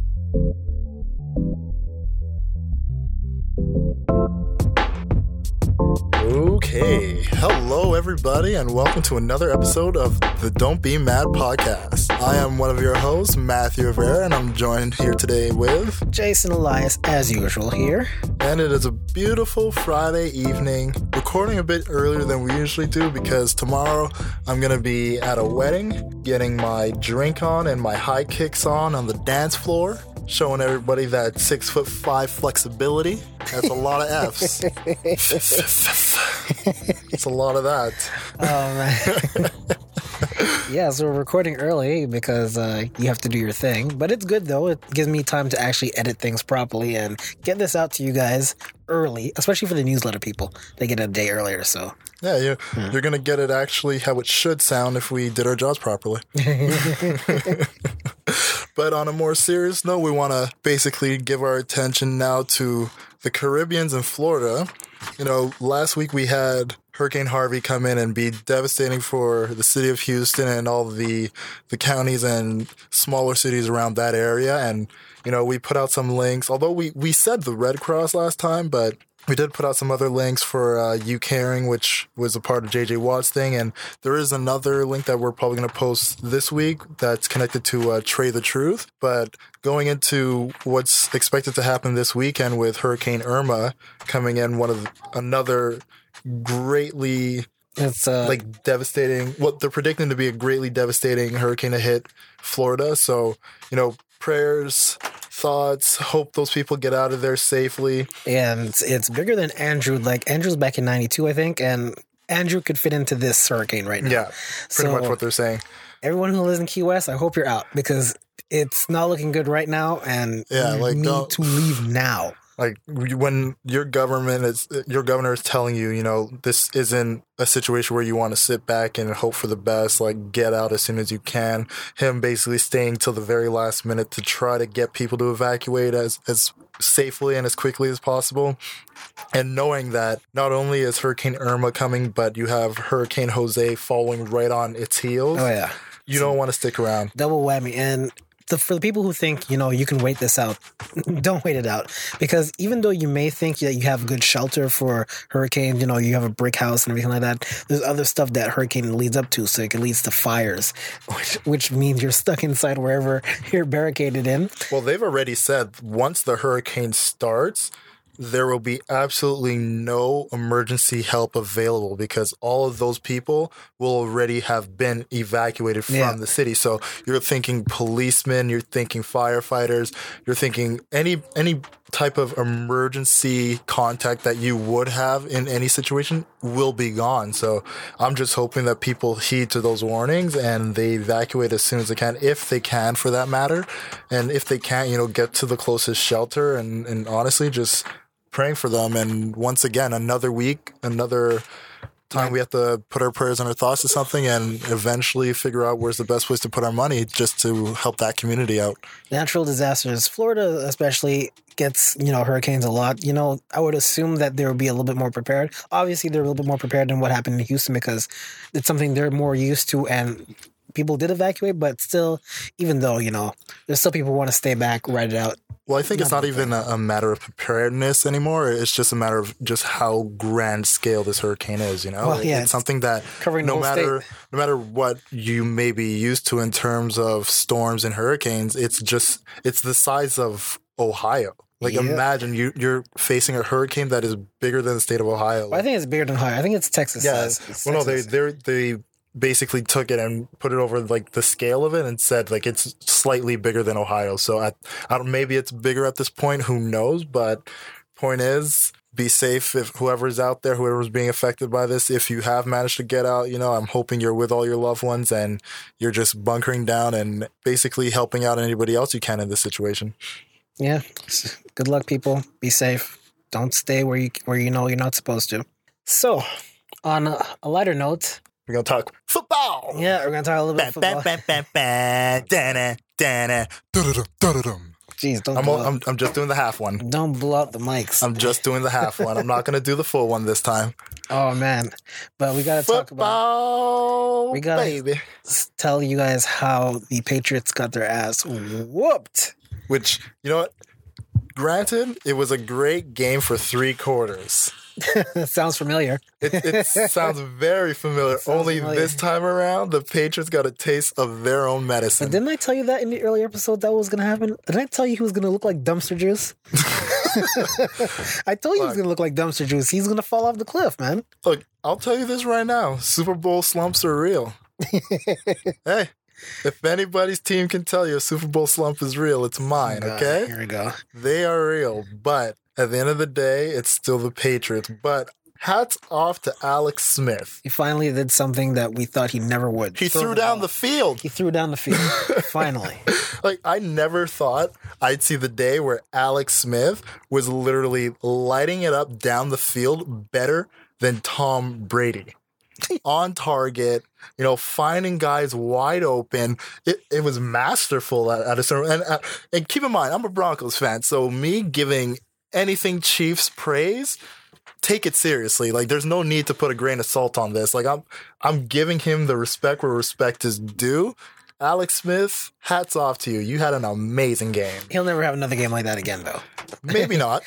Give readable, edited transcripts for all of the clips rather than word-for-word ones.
Okay, hello everybody, and welcome to another episode of the Don't Be Mad podcast. I am one of your hosts, Matthew Rivera, and I'm joined here today with Jason Elias, as usual, here. And it is a beautiful Friday evening, recording a bit earlier than we usually do because tomorrow I'm going to be at a wedding, getting my drink on and my high kicks on the dance floor, showing everybody that 6'5" flexibility. That's a lot of F's. It's a lot of that. Oh, man. Yeah, so we're recording early because you have to do your thing. But it's good, though. It gives me time to actually edit things properly and get this out to you guys early, especially for the newsletter people. They get it a day earlier, so... Yeah, you're going to get it actually how it should sound if we did our jobs properly. But on a more serious note, we want to basically give our attention now to the Caribbeans and Florida. You know, last week we had Hurricane Harvey come in and be devastating for the city of Houston and all the counties and smaller cities around that area. And, you know, we put out some links, although we said the Red Cross last time, but we did put out some other links for You Caring, which was a part of JJ Watt's thing. And there is another link that we're probably going to post this week that's connected to Trey the Truth. But going into what's expected to happen this weekend with Hurricane Irma coming in, another greatly devastating, what they're predicting to be a greatly devastating hurricane to hit Florida. So, you know, prayers, thoughts, hope those people get out of there safely. And it's bigger than Andrew. Like, Andrew's back in 92, I think, and Andrew could fit into this hurricane right now. Yeah, pretty much what they're saying. Everyone who lives in Key West, I hope you're out because it's not looking good right now, and you need to leave now. Like, when your governor is telling you, you know, this isn't a situation where you want to sit back and hope for the best, like, get out as soon as you can. Him basically staying till the very last minute to try to get people to evacuate as safely and as quickly as possible. And knowing that not only is Hurricane Irma coming, but you have Hurricane Jose following right on its heels. Oh, yeah. You don't want to stick around. Double whammy. And for the people who think, you know, you can wait this out, don't wait it out. Because even though you may think that you have good shelter for hurricanes, you know, you have a brick house and everything like that, there's other stuff that hurricane leads up to. So it leads to fires, which means you're stuck inside wherever you're barricaded in. Well, they've already said once the hurricane starts, there will be absolutely no emergency help available because all of those people will already have been evacuated from the city. So you're thinking policemen, you're thinking firefighters, you're thinking any type of emergency contact that you would have in any situation will be gone. So I'm just hoping that people heed to those warnings and they evacuate as soon as they can, if they can, for that matter. And if they can't, you know, get to the closest shelter and honestly just praying for them. And once again, another week, another time we have to put our prayers and our thoughts to something and eventually figure out where's the best place to put our money just to help that community out. Natural disasters. Florida especially gets, you know, hurricanes a lot. You know, I would assume that they would be a little bit more prepared. Obviously, they're a little bit more prepared than what happened in Houston because it's something they're more used to and people did evacuate, but still, even though, you know, there's still people who want to stay back, ride it out. Well, I think it's not even a matter of preparedness anymore. It's just a matter of just how grand scale this hurricane is, you know? Well, yeah, it's something that no matter what you may be used to in terms of storms and hurricanes, it's the size of Ohio. Like, imagine you're facing a hurricane that is bigger than the state of Ohio. Well, I think it's bigger than Ohio. I think it's Texas size. Well, no, they basically took it and put it over like the scale of it and said like it's slightly bigger than Ohio. So I don't, maybe it's bigger at this point, who knows, but point is, be safe if whoever's out there, whoever's being affected by this. If you have managed to get out, you know, I'm hoping you're with all your loved ones and you're just bunkering down and basically helping out anybody else you can in this situation. Yeah. Good luck, people. Be safe. Don't stay where you know you're not supposed to. So, on a lighter note, we're going to talk football. Yeah, we're going to talk a little bit football. Jeez, don't I'm just doing the half one. Don't blow out the mics. I'm just doing the half one. I'm not going to do the full one this time. Oh, man. But we got to talk about... We got to tell you guys how the Patriots got their ass whooped which, you know what? Granted, it was a great game for 3 quarters. Sounds familiar. It sounds very familiar. Only this time around, the Patriots got a taste of their own medicine. But didn't I tell you that in the earlier episode that was going to happen? Didn't I tell you he was going to look like dumpster juice? I told you he was going to look like dumpster juice. He's going to fall off the cliff, man. Look, I'll tell you this right now. Super Bowl slumps are real. Hey, if anybody's team can tell you a Super Bowl slump is real, it's mine, okay? Here we go. They are real, but at the end of the day, it's still the Patriots. But hats off to Alex Smith. He finally did something that we thought he never would. He threw down the field. He threw down the field. Finally. Like, I never thought I'd see the day where Alex Smith was literally lighting it up down the field better than Tom Brady. On target, you know, finding guys wide open. It was masterful at a certain. And keep in mind, I'm a Broncos fan, so me giving anything Chiefs praise, take it seriously. Like, there's no need to put a grain of salt on this. Like, I'm giving him the respect where respect is due. Alex Smith, hats off to you. You had an amazing game. He'll never have another game like that again, though. Maybe not.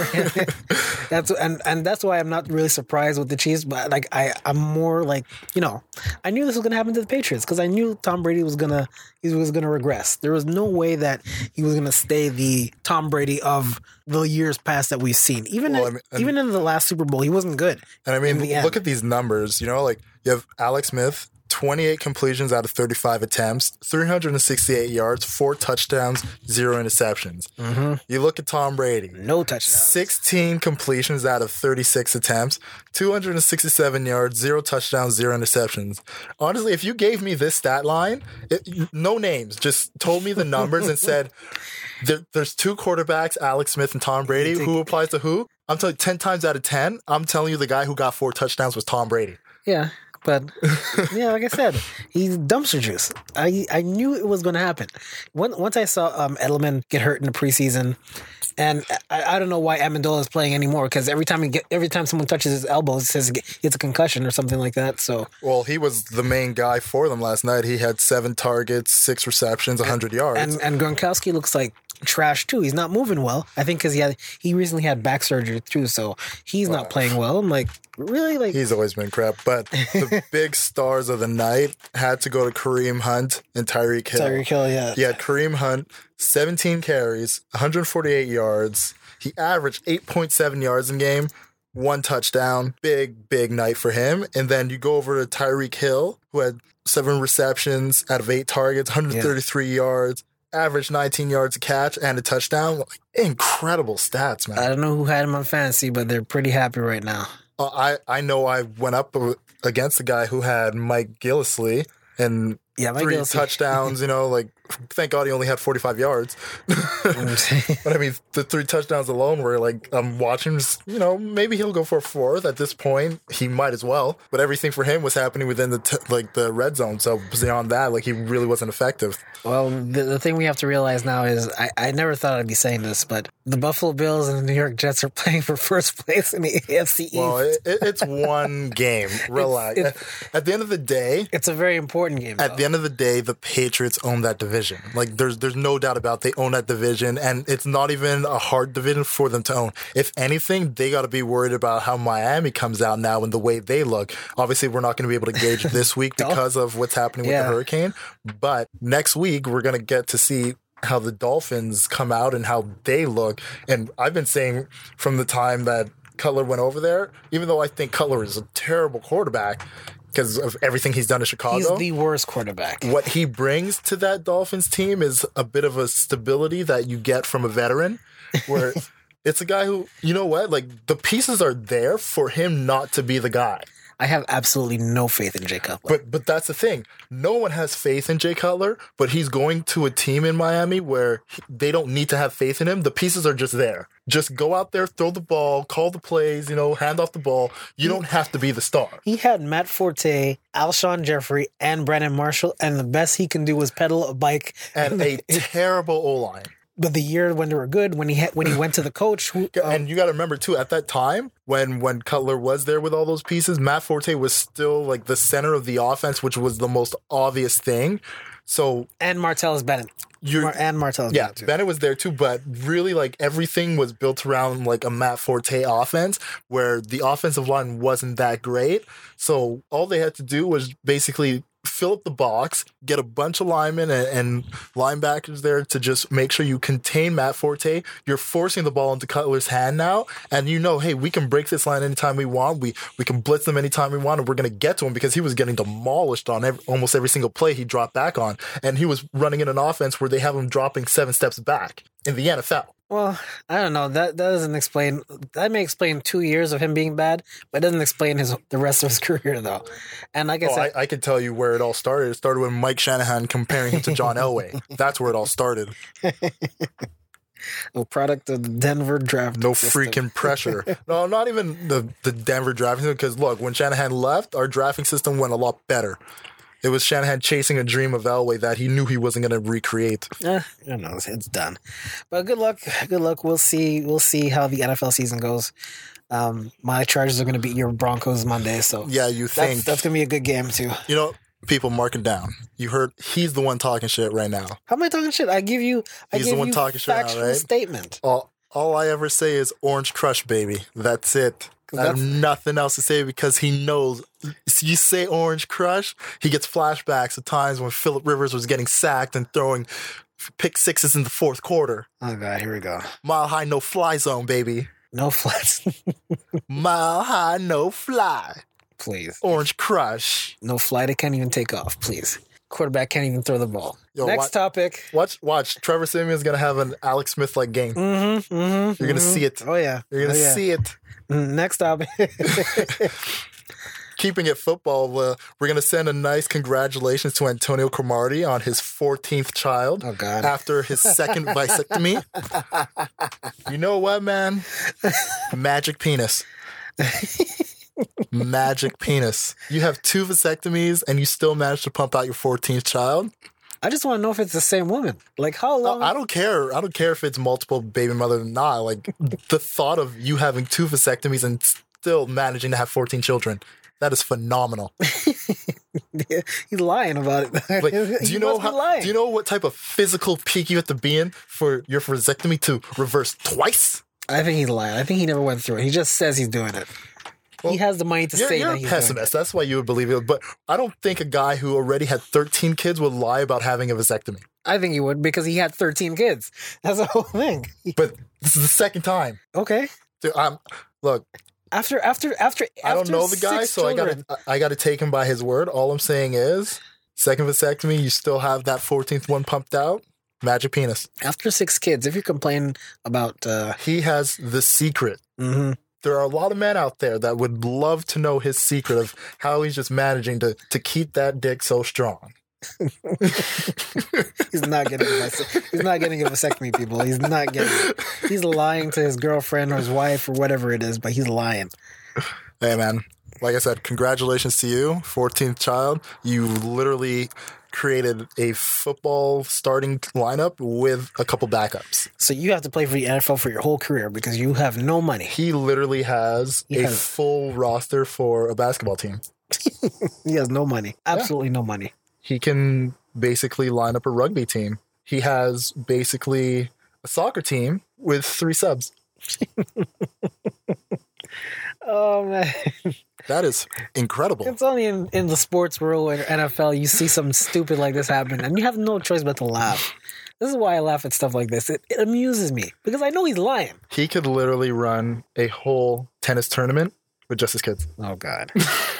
That's why I'm not really surprised with the Chiefs. But like I'm more like, you know, I knew this was gonna happen to the Patriots because I knew Tom Brady was gonna regress. There was no way that he was gonna stay the Tom Brady of the years past that we've seen. Even in the last Super Bowl, he wasn't good. And I mean, look at these numbers. You know, like you have Alex Smith. 28 completions out of 35 attempts, 368 yards, 4 touchdowns, 0 interceptions. Mm-hmm. You look at Tom Brady. No touchdowns. 16 completions out of 36 attempts, 267 yards, 0 touchdowns, 0 interceptions. Honestly, if you gave me this stat line, no names, just told me the numbers and said, there's 2 quarterbacks, Alex Smith and Tom Brady. Who applies to who? I'm telling you, 10 times out of 10, I'm telling you the guy who got 4 touchdowns was Tom Brady. Yeah. But yeah, like I said, he's dumpster juice. I knew it was going to happen. Once I saw Edelman get hurt in the preseason, and I don't know why Amendola is playing anymore because every time someone touches his elbow, it says it's a concussion or something like that. So well, he was the main guy for them last night. He had 7 targets, 6 receptions, 100 yards, and Gronkowski looks like trash too. He's not moving well. I think because he recently had back surgery too, so he's not playing well. I'm like, really? Like, he's always been crap. But the big stars of the night had to go to Kareem Hunt and Tyreek Hill. Tyreek Hill, yeah. He had Kareem Hunt, 17 carries, 148 yards. He averaged 8.7 yards in game, 1 touchdown. Big night for him. And then you go over to Tyreek Hill, who had 7 receptions out of 8 targets, 133 yards. Average 19 yards a catch and a touchdown. Incredible stats, man. I don't know who had him on fantasy, but they're pretty happy right now. I know I went up against the guy who had Mike Gillislee and 3 touchdowns, you know, like, thank God he only had 45 yards. But I mean, the 3 touchdowns alone were like, I'm watching, you know, maybe he'll go for a 4th at this point. He might as well. But everything for him was happening within the red zone. So beyond that, like, he really wasn't effective. Well, the thing we have to realize now is I never thought I'd be saying this, but the Buffalo Bills and the New York Jets are playing for first place in the AFC East. Well, it's one game. Relax. At the end of the day, it's a very important game. At the end of the day, the Patriots own that division. Like, there's no doubt about they own that division, and it's not even a hard division for them to own. If anything, they got to be worried about how Miami comes out now and the way they look. Obviously, we're not going to be able to gauge this week because of what's happening with the hurricane, but next week we're going to get to see how the Dolphins come out and how they look. And I've been saying from the time that Cutler went over there, even though I think Cutler is a terrible quarterback because of everything he's done in Chicago. He's the worst quarterback. What he brings to that Dolphins team is a bit of a stability that you get from a veteran, where it's a guy who, you know what, like, the pieces are there for him not to be the guy. I have absolutely no faith in Jay Cutler. But that's the thing. No one has faith in Jay Cutler, but he's going to a team in Miami where they don't need to have faith in him. The pieces are just there. Just go out there, throw the ball, call the plays, you know, hand off the ball. You don't have to be the star. He had Matt Forte, Alshon Jeffrey, and Brandon Marshall, and the best he can do was pedal a bike. And a terrible O-line. But the year when they were good, when he went to the coach, and you got to remember too, at that time when Cutler was there with all those pieces, Matt Forte was still like the center of the offense, which was the most obvious thing. So And Martellus Bennett. Martellus yeah, Bennett too. Bennett was there too, but really like everything was built around like a Matt Forte offense where the offensive line wasn't that great. So all they had to do was basically fill up the box, get a bunch of linemen and linebackers there to just make sure you contain Matt Forte. You're forcing the ball into Cutler's hand now, and you know, hey, we can break this line anytime we want. We can blitz them anytime we want, and we're going to get to him because he was getting demolished on almost every single play he dropped back on, and he was running in an offense where they have him dropping 7 steps back in the NFL. Well, I don't know. That doesn't explain. That may explain 2 years of him being bad, but it doesn't explain the rest of his career, though. And like I said, I can tell you where it all started. It started with Mike Shanahan comparing him to John Elway. That's where it all started. a product of the Denver draft. No system. freaking pressure. No, not even the Denver drafting system. Because look, when Shanahan left, our drafting system went a lot better. It was Shanahan chasing a dream of Elway that he knew he wasn't going to recreate. I don't know. It's done. But good luck. Good luck. We'll see how the NFL season goes. My Chargers are going to beat your Broncos Monday. So yeah, you think that's going to be a good game too. You know, people, mark it down. You heard he's the one talking shit right now. How am I talking shit? I give you. He's the one talking shit now, right? Statement. All I ever say is Orange Crush, baby. That's it. I have nothing else to say because he knows. You say Orange Crush, he gets flashbacks of times when Phillip Rivers was getting sacked and throwing pick sixes in the fourth quarter. Oh, God, here we go. Mile high, no fly zone, baby. No flies. Mile high, no fly. Please. Orange Crush. No fly. They can't even take off, please. Quarterback can't even throw the ball. Yo, Next topic. Watch. Trevor Simeon's going to have an Alex Smith-like game. You're going to see it. Oh, yeah. You're going to see it. Next topic. Keeping it football, we're going to send a nice congratulations to Antonio Cromartie on his 14th child. Oh, God. After his second vasectomy. You know what, man? Magic penis. Magic penis. You have 2 vasectomies and you still managed to pump out your 14th child? I just want to know if it's the same woman. Like, how long? I don't care. I don't care if it's multiple baby mothers or not. Like, the thought of you having 2 vasectomies and still managing to have 14 children. That is phenomenal. He's lying about it. Like, do you know what type of physical peak you have to be in for your vasectomy to reverse twice? I think he's lying. I think he never went through it. He just says he's doing it. Well, he has the money to say you're that he's a pessimist. That's why you would believe it. But I don't think a guy who already had 13 kids would lie about having a vasectomy. I think he would because he had 13 kids. That's the whole thing. But this is the second time. Okay. Dude, look. After I don't know the guy, so I got to take him by his word. All I'm saying is, second vasectomy, you still have that 14th one pumped out. Magic penis. After 6 kids, if you complain about... he has the secret. Mm-hmm. There are a lot of men out there that would love to know his secret of how he's just managing to keep that dick so strong. He's not getting a vasectomy, people. He's not getting it. He's lying to his girlfriend or his wife or whatever it is, but he's lying. Hey, man. Like I said, congratulations to you, 14th child. You literally created a football starting lineup with a couple backups. So you have to play for the NFL for your whole career because you have no money. He literally has a full roster for a basketball team. He has no money. Absolutely no money. He can basically line up a rugby team. He has basically a soccer team with 3 subs. Oh, man. That is incredible. It's only in the sports world or NFL you see something stupid like this happen, and you have no choice but to laugh. This is why I laugh at stuff like this. It amuses me, because I know he's lying. He could literally run a whole tennis tournament with just his kids. Oh, God.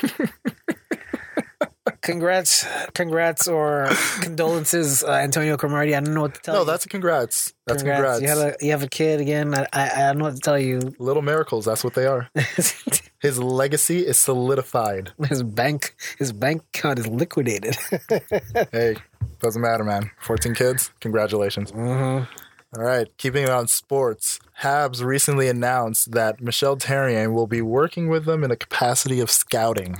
Congrats or condolences, Antonio Cromartie. I don't know what to tell you. No, that's a congrats. That's congrats. You have a kid again. I don't know what to tell you. Little miracles. That's what they are. His legacy is solidified. His bank account is liquidated. Hey, doesn't matter, man. 14 kids. Congratulations. Mm-hmm. All right, keeping it on sports. Habs recently announced that Michel Therrien will be working with them in a capacity of scouting.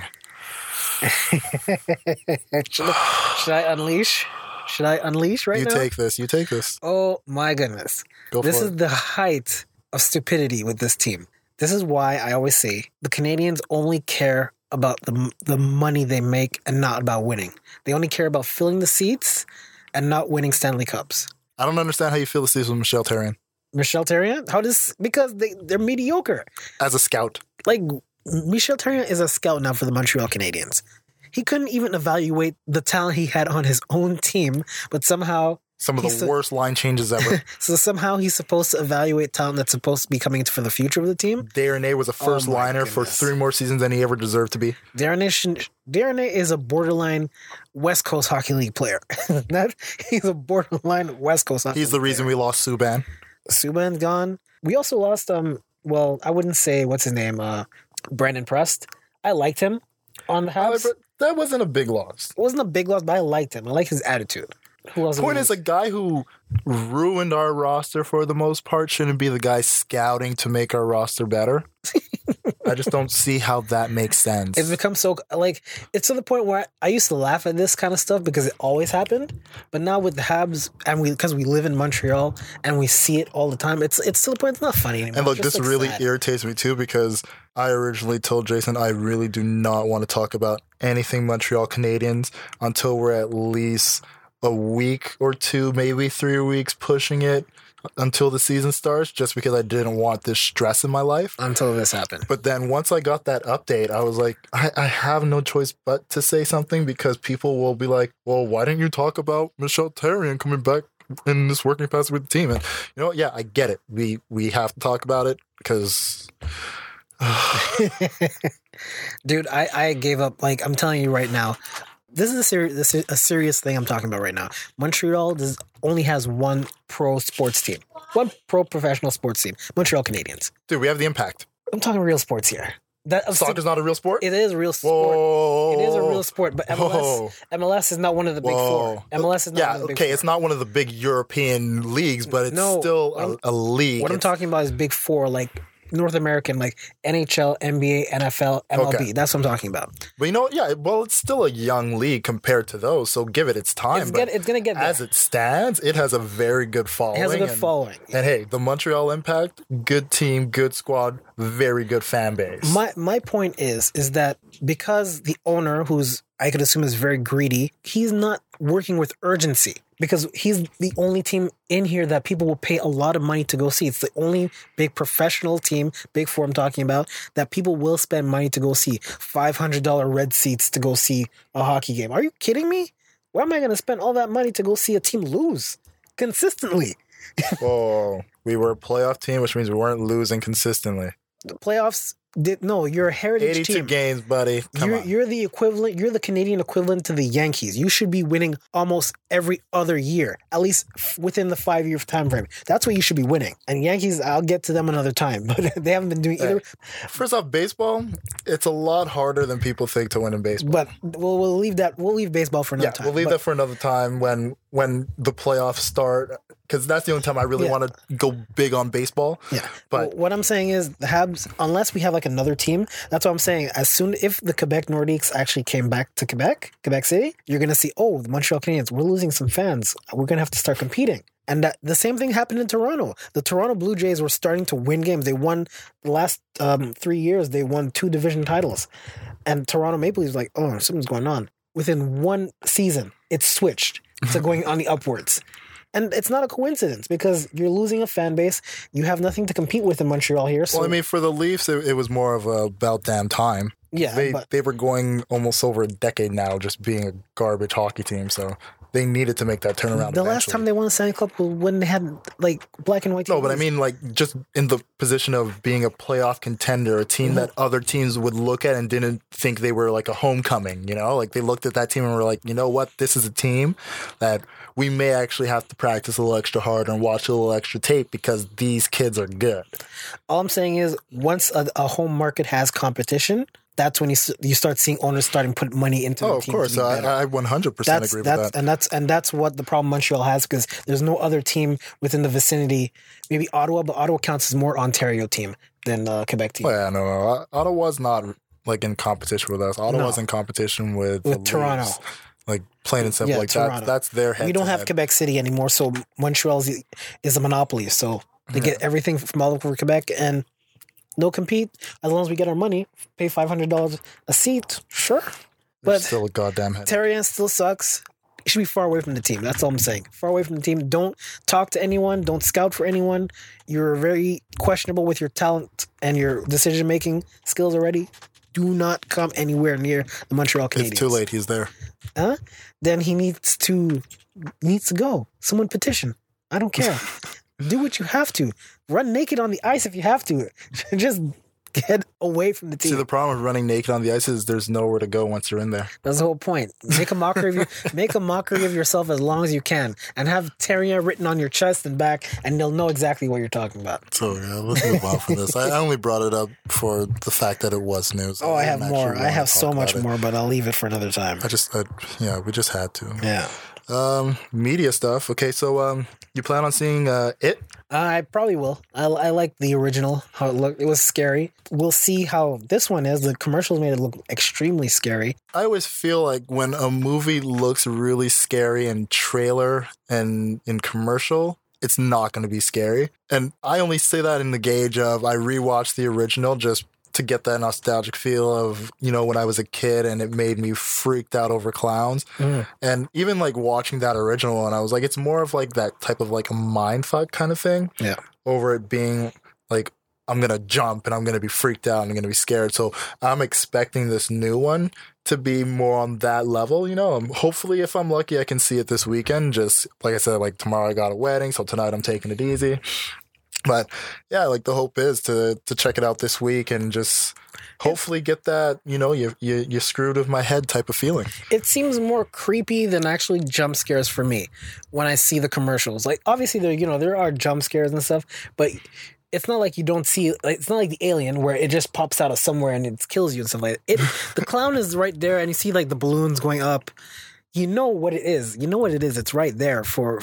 Should I unleash? Should I unleash right now? You take this. Oh, my goodness. This is the height of stupidity with this team. This is why I always say the Canadians only care about the money they make and not about winning. They only care about filling the seats and not winning Stanley Cups. I don't understand how you feel the season with Michel Therrien. Michel Therrien? Because they're mediocre. As a scout. Like, Michel Therrien is a scout now for the Montreal Canadiens. He couldn't even evaluate the talent he had on his own team, but somehow... Some of the worst line changes ever. So somehow he's supposed to evaluate talent that's supposed to be coming for the future of the team. Darnay was a first liner for 3 more seasons than he ever deserved to be. Darnay is a borderline West Coast Hockey League player. He's a borderline West Coast Hockey He's the reason we lost Subban. Subban's gone. We also lost, I wouldn't say, what's his name, Brandon Prest. I liked him on the Habs. That wasn't a big loss. It wasn't a big loss, but I liked him. I like his attitude. Point is, a guy who ruined our roster for the most part shouldn't be the guy scouting to make our roster better. I just don't see how that makes sense. It's become so, it's to the point where I used to laugh at this kind of stuff because it always happened. But now with the Habs, and because we live in Montreal and we see it all the time, it's to the point it's not funny anymore. And look, this really irritates me too because I originally told Jason I really do not want to talk about anything Montreal Canadiens until we're at least a week or 2, maybe 3 weeks pushing it until the season starts, just because I didn't want this stress in my life. Until this happened. But then once I got that update, I was like, I have no choice but to say something because people will be like, well, why didn't you talk about Michel Therrien coming back in this working capacity with the team? And yeah, I get it. We have to talk about it because... Dude, I gave up. I'm telling you right now, this is a serious thing I'm talking about right now. Montreal only has one pro sports team, one pro professional sports team. Montreal Canadiens. Dude, we have the Impact. I'm talking real sports here. Soccer's not a real sport? It is a real sport. Whoa. It is a real sport, but MLS is not one of the big four. MLS is not one of the big four. It's not one of the big European leagues, but it's still a league. What I'm talking about is big four, like North American, like NHL, NBA, NFL, MLB. Okay. That's what I'm talking about. But it's still a young league compared to those, so give it its time. It's going to get there. As it stands, it has a very good following. It has a good following. And hey, the Montreal Impact, good team, good squad, very good fan base. My point is that because the owner, who's I could assume is very greedy, he's not working with urgency. Because he's the only team in here that people will pay a lot of money to go see. It's the only big professional team, big four I'm talking about, that people will spend money to go see. $500 red seats to go see a hockey game. Are you kidding me? Why am I going to spend all that money to go see a team lose consistently? Whoa. We were a playoff team, which means we weren't losing consistently. The playoffs... you're a heritage 82 team. games, buddy. You're the equivalent. You're the Canadian equivalent to the Yankees. You should be winning almost every other year, at least within the 5-year time frame. That's what you should be winning. And Yankees, I'll get to them another time, but they haven't been doing either. First off, baseball, it's a lot harder than people think to win in baseball. But we'll leave that. We'll leave baseball for another time. We'll leave that for another time when the playoffs start. Because that's the only time I really want to go big on baseball. Yeah. But what I'm saying is the Habs, unless we have another team, that's what I'm saying. If the Quebec Nordiques actually came back to Quebec City, you're going to see, the Montreal Canadiens, we're losing some fans. We're going to have to start competing. And the same thing happened in Toronto. The Toronto Blue Jays were starting to win games. They won the last 3 years. They won 2 division titles. And Toronto Maple Leafs was like, something's going on. Within 1 season, it switched to going on the upwards. And it's not a coincidence because you're losing a fan base. You have nothing to compete with in Montreal here. So. Well, for the Leafs, it was more of about damn time. Yeah. They were going almost over a decade now just being a garbage hockey team. So they needed to make that turnaround. The last time they won a Stanley Cup was when they had black and white teams. No, but just in the position of being a playoff contender, a team that other teams would look at and didn't think they were like a homecoming, they looked at that team and were like, you know what, this is a team that we may actually have to practice a little extra hard and watch a little extra tape because these kids are good. All I'm saying is once a home market has competition, that's when you start seeing owners starting to put money into the team. Of course. I 100% agree with that. And that's what the problem Montreal has because there's no other team within the vicinity. Maybe Ottawa, but Ottawa counts as more Ontario team than Quebec team. Oh, yeah, no. Ottawa's not in competition with us. Ottawa's in competition with Toronto. Leafs. Plain and simple, Toronto. That's their head. We don't have Quebec City anymore, so Montreal is a monopoly. So they get everything from all over Quebec, and no compete. As long as we get our money, pay $500 a seat, sure. But still a goddamn headache. Tarian still sucks. You should be far away from the team. That's all I'm saying. Far away from the team. Don't talk to anyone. Don't scout for anyone. You're very questionable with your talent and your decision-making skills already. Do not come anywhere near the Montreal Canadiens. It's too late. He's there. Then he needs to go. Someone petition. I don't care. Do what you have to. Run naked on the ice if you have to. Just get away from the team. See, the problem with running naked on the ice is there's nowhere to go once you're in there. That's the whole point. Make a mockery of yourself as long as you can, and have Terrien written on your chest and back, and they'll know exactly what you're talking about. So yeah, let's move on from this. I only brought it up for the fact that it was news. Oh, I have more. I have so much more, but I'll leave it for another time. we just had to. Yeah. Media stuff. Okay, so you plan on seeing it? I probably will. I like the original, how it looked. It was scary. We'll see how this one is. The commercials made it look extremely scary. I always feel like when a movie looks really scary in trailer and in commercial, it's not going to be scary. And I only say that in the gauge of I rewatched the original just to get that nostalgic feel of, when I was a kid and it made me freaked out over clowns. And even like watching that original one, I was like, it's more of like that type of like a mindfuck kind of thing. Yeah. Over it being like, I'm going to jump and I'm going to be freaked out and I'm going to be scared. So I'm expecting this new one to be more on that level, Hopefully, if I'm lucky, I can see it this weekend. Just like I said, like tomorrow I got a wedding, so tonight I'm taking it easy. But yeah, like the hope is to check it out this week and just hopefully get that, you screwed with my head type of feeling. It seems more creepy than actually jump scares for me when I see the commercials. Like obviously there are jump scares and stuff, but it's not like you don't see, like, it's not like the Alien where it just pops out of somewhere and it kills you and stuff like that. The clown is right there and you see like the balloons going up. You know what it is. It's right there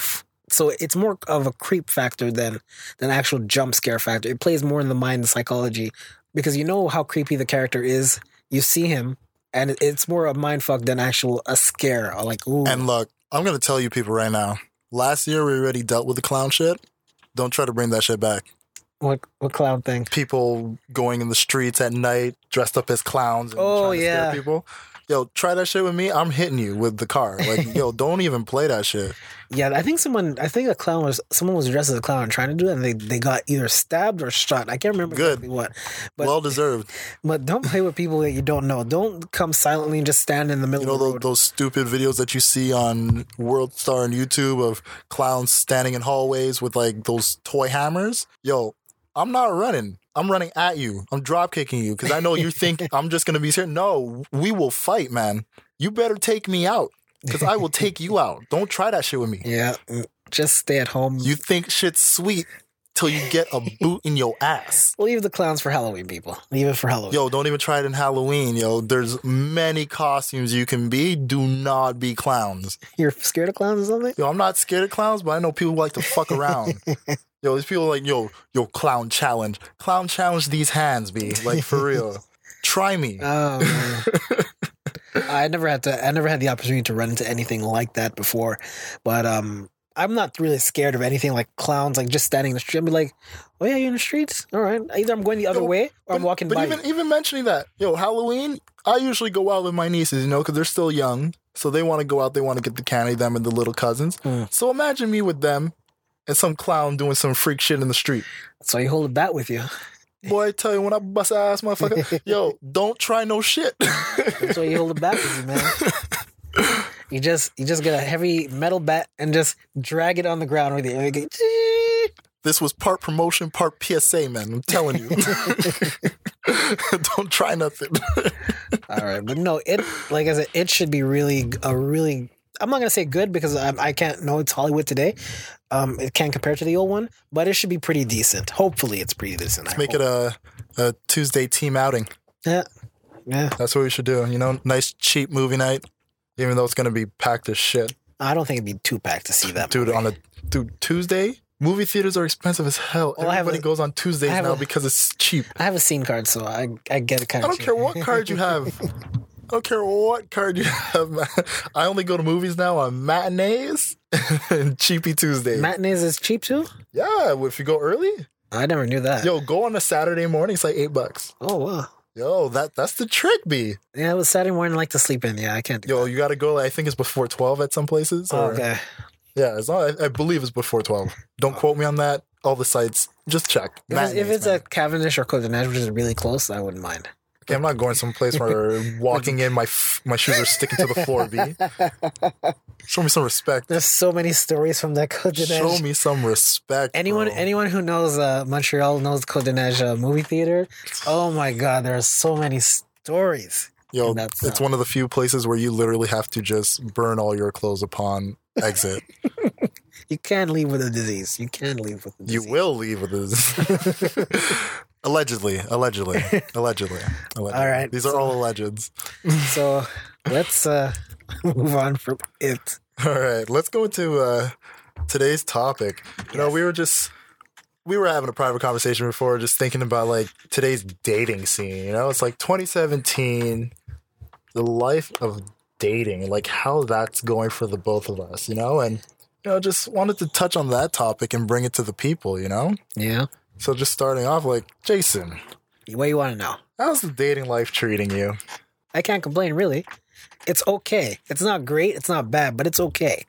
so it's more of a creep factor than actual jump scare factor. It plays more in the mind and psychology because you know how creepy the character is. You see him, and it's more a mindfuck than actual a scare. Like, ooh. And look, I'm going to tell you people right now, last year we already dealt with the clown shit. Don't try to bring that shit back. What clown thing? People going in the streets at night dressed up as clowns and trying to scare people. Yo, try that shit with me. I'm hitting you with the car. Like, yo, don't even play that shit. Yeah, I think someone was dressed as a clown trying to do it, and they got either stabbed or shot. I can't remember exactly what. But, well deserved. But don't play with people that you don't know. Don't come silently and just stand in the middle of the road. Those stupid videos that you see on World Star and YouTube of clowns standing in hallways with like those toy hammers? Yo, I'm not running. I'm running at you. I'm drop kicking you because I know you think I'm just going to be here. No, we will fight, man. You better take me out because I will take you out. Don't try that shit with me. Yeah, just stay at home. You think shit's sweet till you get a boot in your ass. Leave the clowns for Halloween, people. Leave it for Halloween. Yo, don't even try it in Halloween, yo. There's many costumes you can be. Do not be clowns. You're scared of clowns or something? Yo, I'm not scared of clowns, but I know people like to fuck around. Yo, these people like, yo, clown challenge. Clown challenge these hands, B. Like, for real. Try me. Oh, man. I never had the opportunity to run into anything like that before. But I'm not really scared of anything like clowns, like just standing in the street. I'd be like, oh yeah, you're in the streets? All right. Either I'm going the other way or I'm walking by. But even mentioning that, Halloween, I usually go out with my nieces, because they're still young. So they want to go out, they want to get the candy, them and the little cousins. So imagine me with them and some clown doing some freak shit in the street. So you hold a bat with you. Boy, I tell you, when I bust ass, motherfucker, yo, don't try no shit. That's why you hold a bat with you, man. You just get a heavy metal bat and just drag it on the ground with you. This was part promotion, part PSA, man. I'm telling you. Don't try nothing. All right. But no, like I said, it should be really, I'm not going to say good because I can't know it's Hollywood today. It can't compare to the old one, but it should be pretty decent. Hopefully it's pretty decent. Let's make it a Tuesday team outing. Yeah. That's what we should do. Nice cheap movie night, even though it's going to be packed as shit. I don't think it'd be too packed to see that movie. Dude, Tuesday? Movie theaters are expensive as hell. Well, everybody goes on Tuesdays now because it's cheap. I have a scene card, so I get it kind of I don't care what card you have. I don't care what card you have, man. I only go to movies now on matinees and cheapy Tuesdays. Matinees is cheap too? Yeah, if you go early. I never knew that. Yo, go on a Saturday morning. It's like $8. Oh, wow. Yo, that's the trick, B. Yeah, it was Saturday morning. I like to sleep in. Yeah, I can't do Yo, you got to go, like, I think it's before 12 at some places. that. Okay. Yeah, I believe it's before 12. Don't quote me on that. All the sites, just check. If it's a Cavendish or Côte de Neige, which is really close, I wouldn't mind. Okay, I'm not going someplace where walking in, my shoes are sticking to the floor, B. Show me some respect. There's so many stories from that Côte de Neige. Show me some respect. Anyone who knows Montreal knows Côte de Neige movie theater. Oh my God, there are so many stories. Yo, it's one of the few places where you literally have to just burn all your clothes upon exit. You can't leave with a disease. You can't leave with a disease. You will leave with a disease. Allegedly. All right. These are all allegeds. So let's move on from it. All right. Let's go into today's topic. You know, we were having a private conversation before, just thinking about like today's dating scene. You know, it's like 2017, the life of dating, like how that's going for the both of us, you know, and just wanted to touch on that topic and bring it to the people, you know? Yeah. So just starting off, like, Jason. What do you want to know? How's the dating life treating you? I can't complain, really. It's okay. It's not great. It's not bad, but it's okay.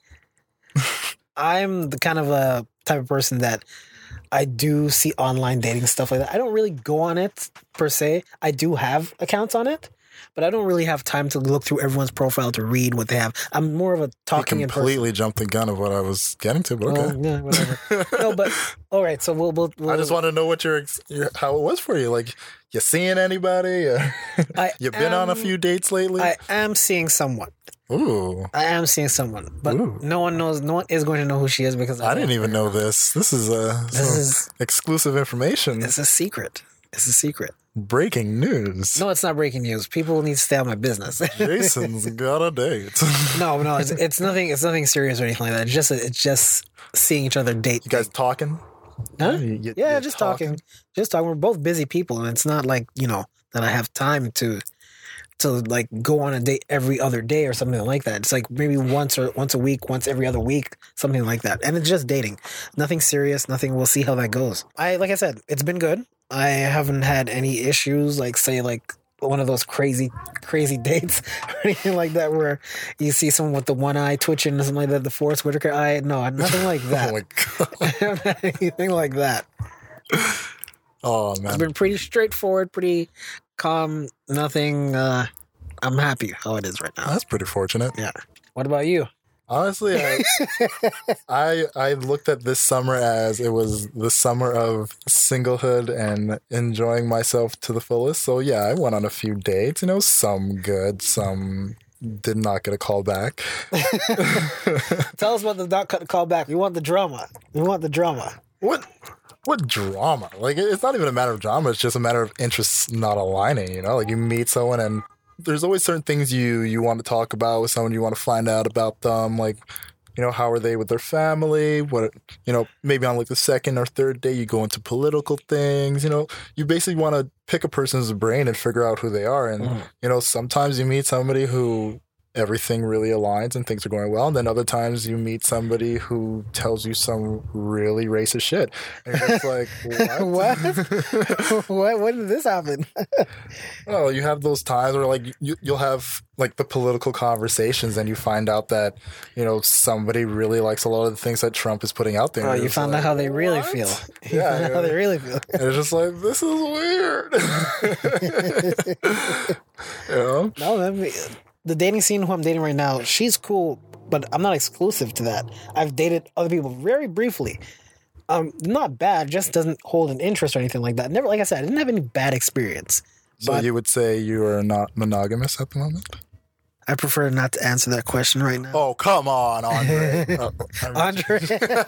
I'm the kind of a type of person that I do see online dating stuff like that. I don't really go on it, per se. I do have accounts on it, but I don't really have time to look through everyone's profile to read what they have. I'm more of a talking in person. Completely jumped the gun of what I was getting to, but okay. Yeah, whatever. No, but all right. So we'll I just want to know what how it was for you. Like, you seeing anybody? You've been on a few dates lately? I am seeing someone. Ooh. I am seeing someone, but no one is going to know who she is because I didn't even know this. This is exclusive information. It's a secret. It's a secret. Breaking news. No, it's not breaking news. People need to stay on my business. Jason's got a date. No, it's nothing. It's nothing serious or anything like that. It's just seeing each other date. You guys talking? Huh? Yeah, just talking. Just talking. We're both busy people, and it's not like that I have time to like go on a date every other day or something like that. It's like maybe once a week, once every other week, something like that. And it's just dating. Nothing serious, nothing. We'll see how that goes. Like I said, it's been good. I haven't had any issues, like say like one of those crazy dates or anything like that where you see someone with the one eye twitching or something like that, the Forrest Whitaker eye. No, nothing like that. Oh my God. I haven't had anything like that. Oh man. It's been pretty straightforward, pretty calm, nothing. I'm happy how it is right now. That's pretty fortunate. Yeah. What about you? Honestly, I looked at this summer as it was the summer of singlehood and enjoying myself to the fullest. So yeah, I went on a few dates, some good, some did not get a call back. Tell us about the not call back. We want the drama. What drama? Like, it's not even a matter of drama. It's just a matter of interests not aligning, Like, you meet someone and there's always certain things you want to talk about with someone. You want to find out about them. Like, how are they with their family? What, maybe on like the second or third day, you go into political things. You basically want to pick a person's brain and figure out who they are. And, sometimes you meet somebody who everything really aligns and things are going well. And then other times you meet somebody who tells you some really racist shit. And you're just like, what? When did this happen? Well, you have those times where like you'll have like the political conversations and you find out that, somebody really likes a lot of the things that Trump is putting out there. Oh, you found out how they really feel. Yeah. How they really feel. And it's just like, this is weird. No, the dating scene who I'm dating right now, she's cool, but I'm not exclusive to that. I've dated other people very briefly. Not bad, just doesn't hold an interest or anything like that. Never, like I said, I didn't have any bad experience. So you would say you are not monogamous at the moment? I prefer not to answer that question right now. Oh, come on, Andre. Andre.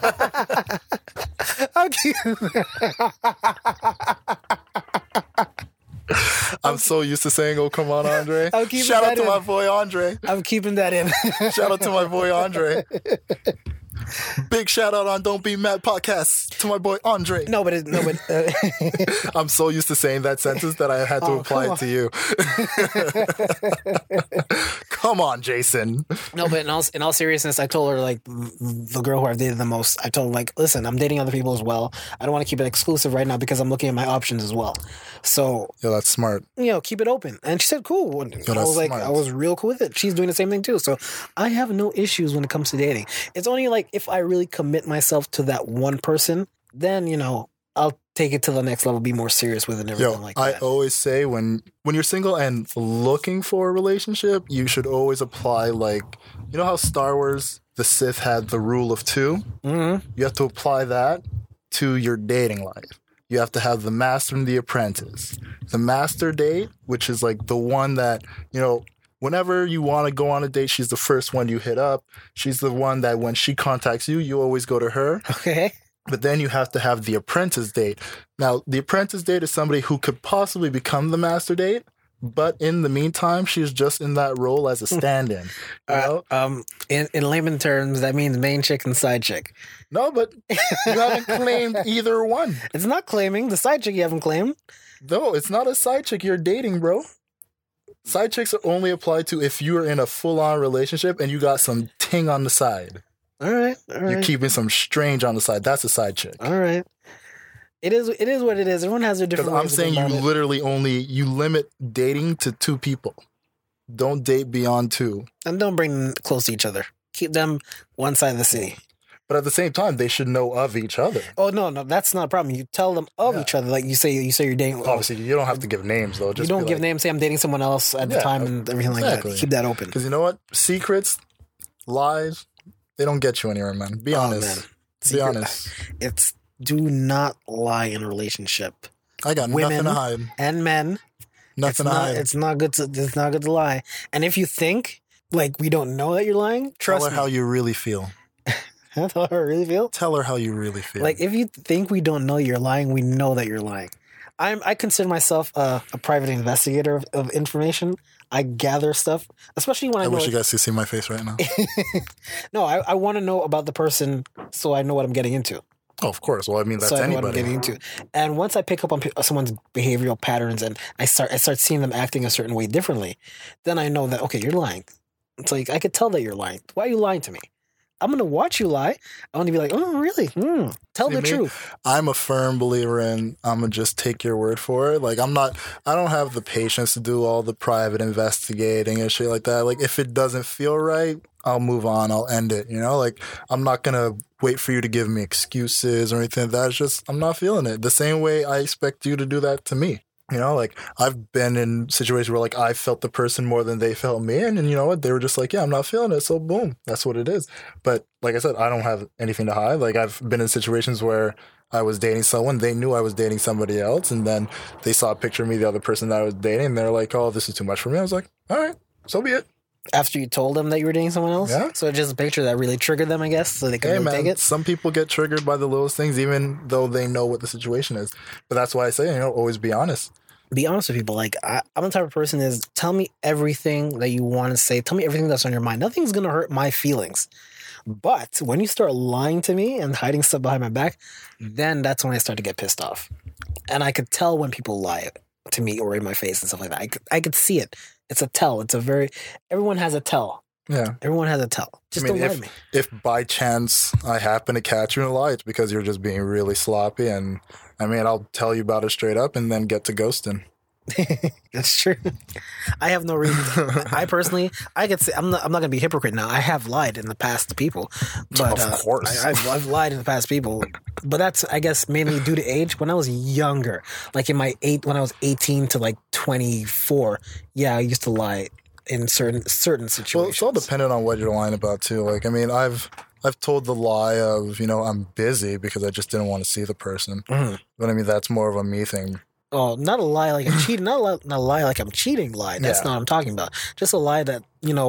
I'm so used to saying, "Oh, come on, Andre." Shout out to my boy Andre. I'm keeping that in. Shout out to my boy Andre. Big shout out on Don't Be Mad podcast to my boy Andre. No, but I'm so used to saying that sentence that I had to apply it to you. Come on, Jason. No, but in all seriousness, I told her, like, the girl who I've dated the most, I told her, like, listen, I'm dating other people as well. I don't want to keep it exclusive right now because I'm looking at my options as well. So, Yo, that's smart. keep it open. And she said, cool. And I was like, smart. I was real cool with it. She's doing the same thing too. So I have no issues when it comes to dating. It's only like if I really commit myself to that one person, then, I'll take it to the next level, be more serious with it and everything like that. I always say when you're single and looking for a relationship, you should always apply, like, you know how Star Wars, the Sith had the rule of 2? Mm-hmm. You have to apply that to your dating life. You have to have the master and the apprentice. The master date, which is like the one that, whenever you want to go on a date, she's the first one you hit up. She's the one that when she contacts you, you always go to her. Okay. But then you have to have the apprentice date. Now, the apprentice date is somebody who could possibly become the master date, but in the meantime, she's just in that role as a stand-in. In layman terms, that means main chick and side chick. No, but you haven't claimed either one. It's not claiming. The side chick you haven't claimed. No, it's not a side chick you're dating, bro. Side chicks are only applied to if you are in a full-on relationship and you got some ting on the side. All right. You're keeping some strange on the side. That's a side chick. All right. It is what it is. Everyone has their different ways. I'm saying you limit dating to 2 people. Don't date beyond 2. And don't bring them close to each other. Keep them one side of the city. But at the same time, they should know of each other. Oh, no, that's not a problem. You tell them of each other. Like you say you're dating. Obviously, you don't have to give names, though. Just you don't give names. Say I'm dating someone else at the time and everything like that. Keep that open. Because you know what? Secrets, lies, they don't get you anywhere, man. Be honest. Be honest. It's do not lie in a relationship. I got Women nothing to hide. And men. Nothing to hide. It's not good to lie. And if you think like we don't know that you're lying, trust me. Tell her how you really feel. Tell her really feel? Tell her how you really feel. Like if you think we don't know you're lying, we know that you're lying. I consider myself a private investigator of information. I gather stuff, especially when I wish you guys could see my face right now. No, I want to know about the person so I know what I'm getting into. Oh, of course. Well, I mean, that's anybody. What I'm getting into. And once I pick up on someone's behavioral patterns and I start seeing them acting a certain way differently, then I know that, okay, you're lying. It's like, I could tell that you're lying. Why are you lying to me? I'm going to watch you lie. I want to be like, oh, really? Tell the truth. I'm a firm believer in I'm going to just take your word for it. Like, I don't have the patience to do all the private investigating and shit like that. Like, if it doesn't feel right, I'll move on. I'll end it. Like, I'm not going to wait for you to give me excuses or anything. That's just, I'm not feeling it. The same way I expect you to do that to me. Like I've been in situations where like I felt the person more than they felt me. And you know what? They were just like, yeah, I'm not feeling it. So boom, that's what it is. But like I said, I don't have anything to hide. Like I've been in situations where I was dating someone. They knew I was dating somebody else. And then they saw a picture of me, the other person that I was dating. And they're like, oh, this is too much for me. I was like, all right, so be it. After you told them that you were dating someone else? Yeah. So just a picture that really triggered them, I guess, so they could take it? Some people get triggered by the littlest things, even though they know what the situation is. But that's why I say, always be honest. Be honest with people. Like, I'm the type of person is tell me everything that you want to say. Tell me everything that's on your mind. Nothing's going to hurt my feelings. But when you start lying to me and hiding stuff behind my back, then that's when I start to get pissed off. And I could tell when people lie to me or in my face and stuff like that. I could see it. It's a tell. Everyone has a tell. Yeah. Everyone has a tell. Just don't lie to me. If by chance I happen to catch you in a lie, it's because you're just being really sloppy. And I'll tell you about it straight up and then get to ghosting. That's true. I have no reason. I personally, I could say I'm not going to be a hypocrite now. I have lied in the past to people, but of course, I've lied in the past to people. But that's, I guess, mainly due to age. When I was younger, like when I was 18 to like 24, yeah, I used to lie in certain situations. Well, it's all dependent on what you're lying about too. Like, I've told the lie of, I'm busy because I just didn't want to see the person. Mm-hmm. But that's more of a me thing. Oh, not a lie like I'm cheating. Not a lie like I'm cheating lie. That's not what I'm talking about. Just a lie that,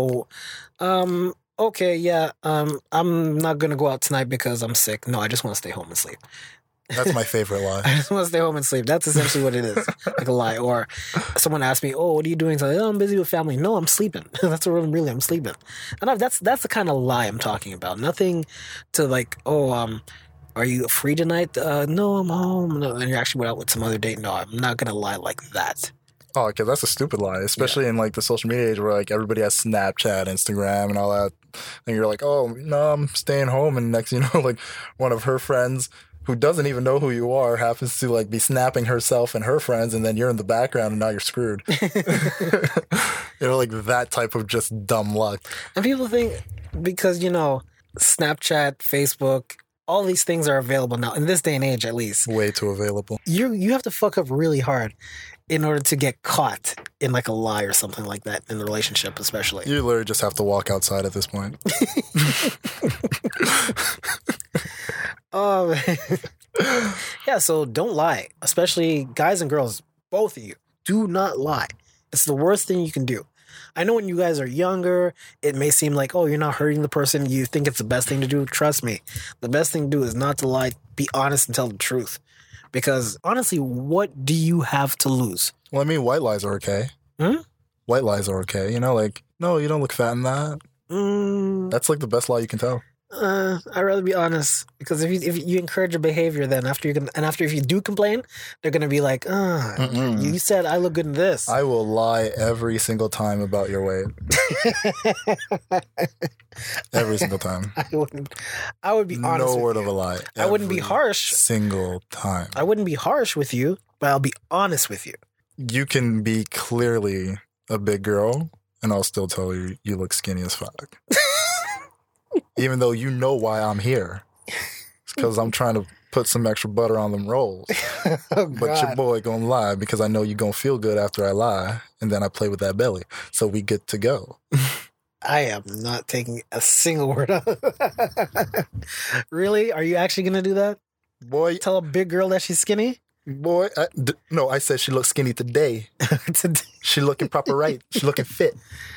okay, yeah, I'm not going to go out tonight because I'm sick. No, I just want to stay home and sleep. That's my favorite lie. I just want to stay home and sleep. That's essentially what it is, like a lie. Or someone asks me, "Oh, what are you doing?" So I'm like, I'm busy with family. No, I'm sleeping. That's what I'm sleeping. And that's the kind of lie I'm talking about. Nothing to like, are you free tonight? No, I'm home. No, and you actually went out with some other date. No, I'm not gonna lie like that. Oh, okay, that's a stupid lie, especially in like the social media age where like everybody has Snapchat, Instagram, and all that. And you're like, oh no, I'm staying home, and next you know, like one of her friends who doesn't even know who you are happens to like be snapping herself and her friends, and then you're in the background, and now you're screwed. You know, like that type of just dumb luck. And people think because, you know, Snapchat, Facebook, all these things are available now, in this day and age at least. Way too available. You have to fuck up really hard in order to get caught in like a lie or something like that in the relationship, especially. You literally just have to walk outside at this point. Yeah, so don't lie, especially guys and girls, both of you. Do not lie. It's the worst thing you can do. I know when you guys are younger, it may seem like, oh, you're not hurting the person. You think it's the best thing to do. Trust me. The best thing to do is not to lie, be honest, and tell the truth. Because honestly, what do you have to lose? Well, I mean, white lies are okay. White lies are okay. You know, like, no, you don't look fat in that. That's like the best lie you can tell. I'd rather be honest, because if you encourage a behavior, then after if you do complain, they're gonna be like, you said I look good in this. I will lie every single time about your weight. Every single time. I would be honest. No word of a lie. I wouldn't be harsh. Single time. I wouldn't be harsh with you, but I'll be honest with you. You can be clearly a big girl, and I'll still tell you you look skinny as fuck. Even though you know why I'm here. It's because I'm trying to put some extra butter on them rolls. But your boy gonna lie because I know you gonna feel good after I lie, and then I play with that belly. So we good to go. I am not taking a single word out of that. Really? Are you actually gonna do that? Boy, Tell a big girl that she's skinny? boy, no, I said she looks skinny today. She looking proper right. She looking fit.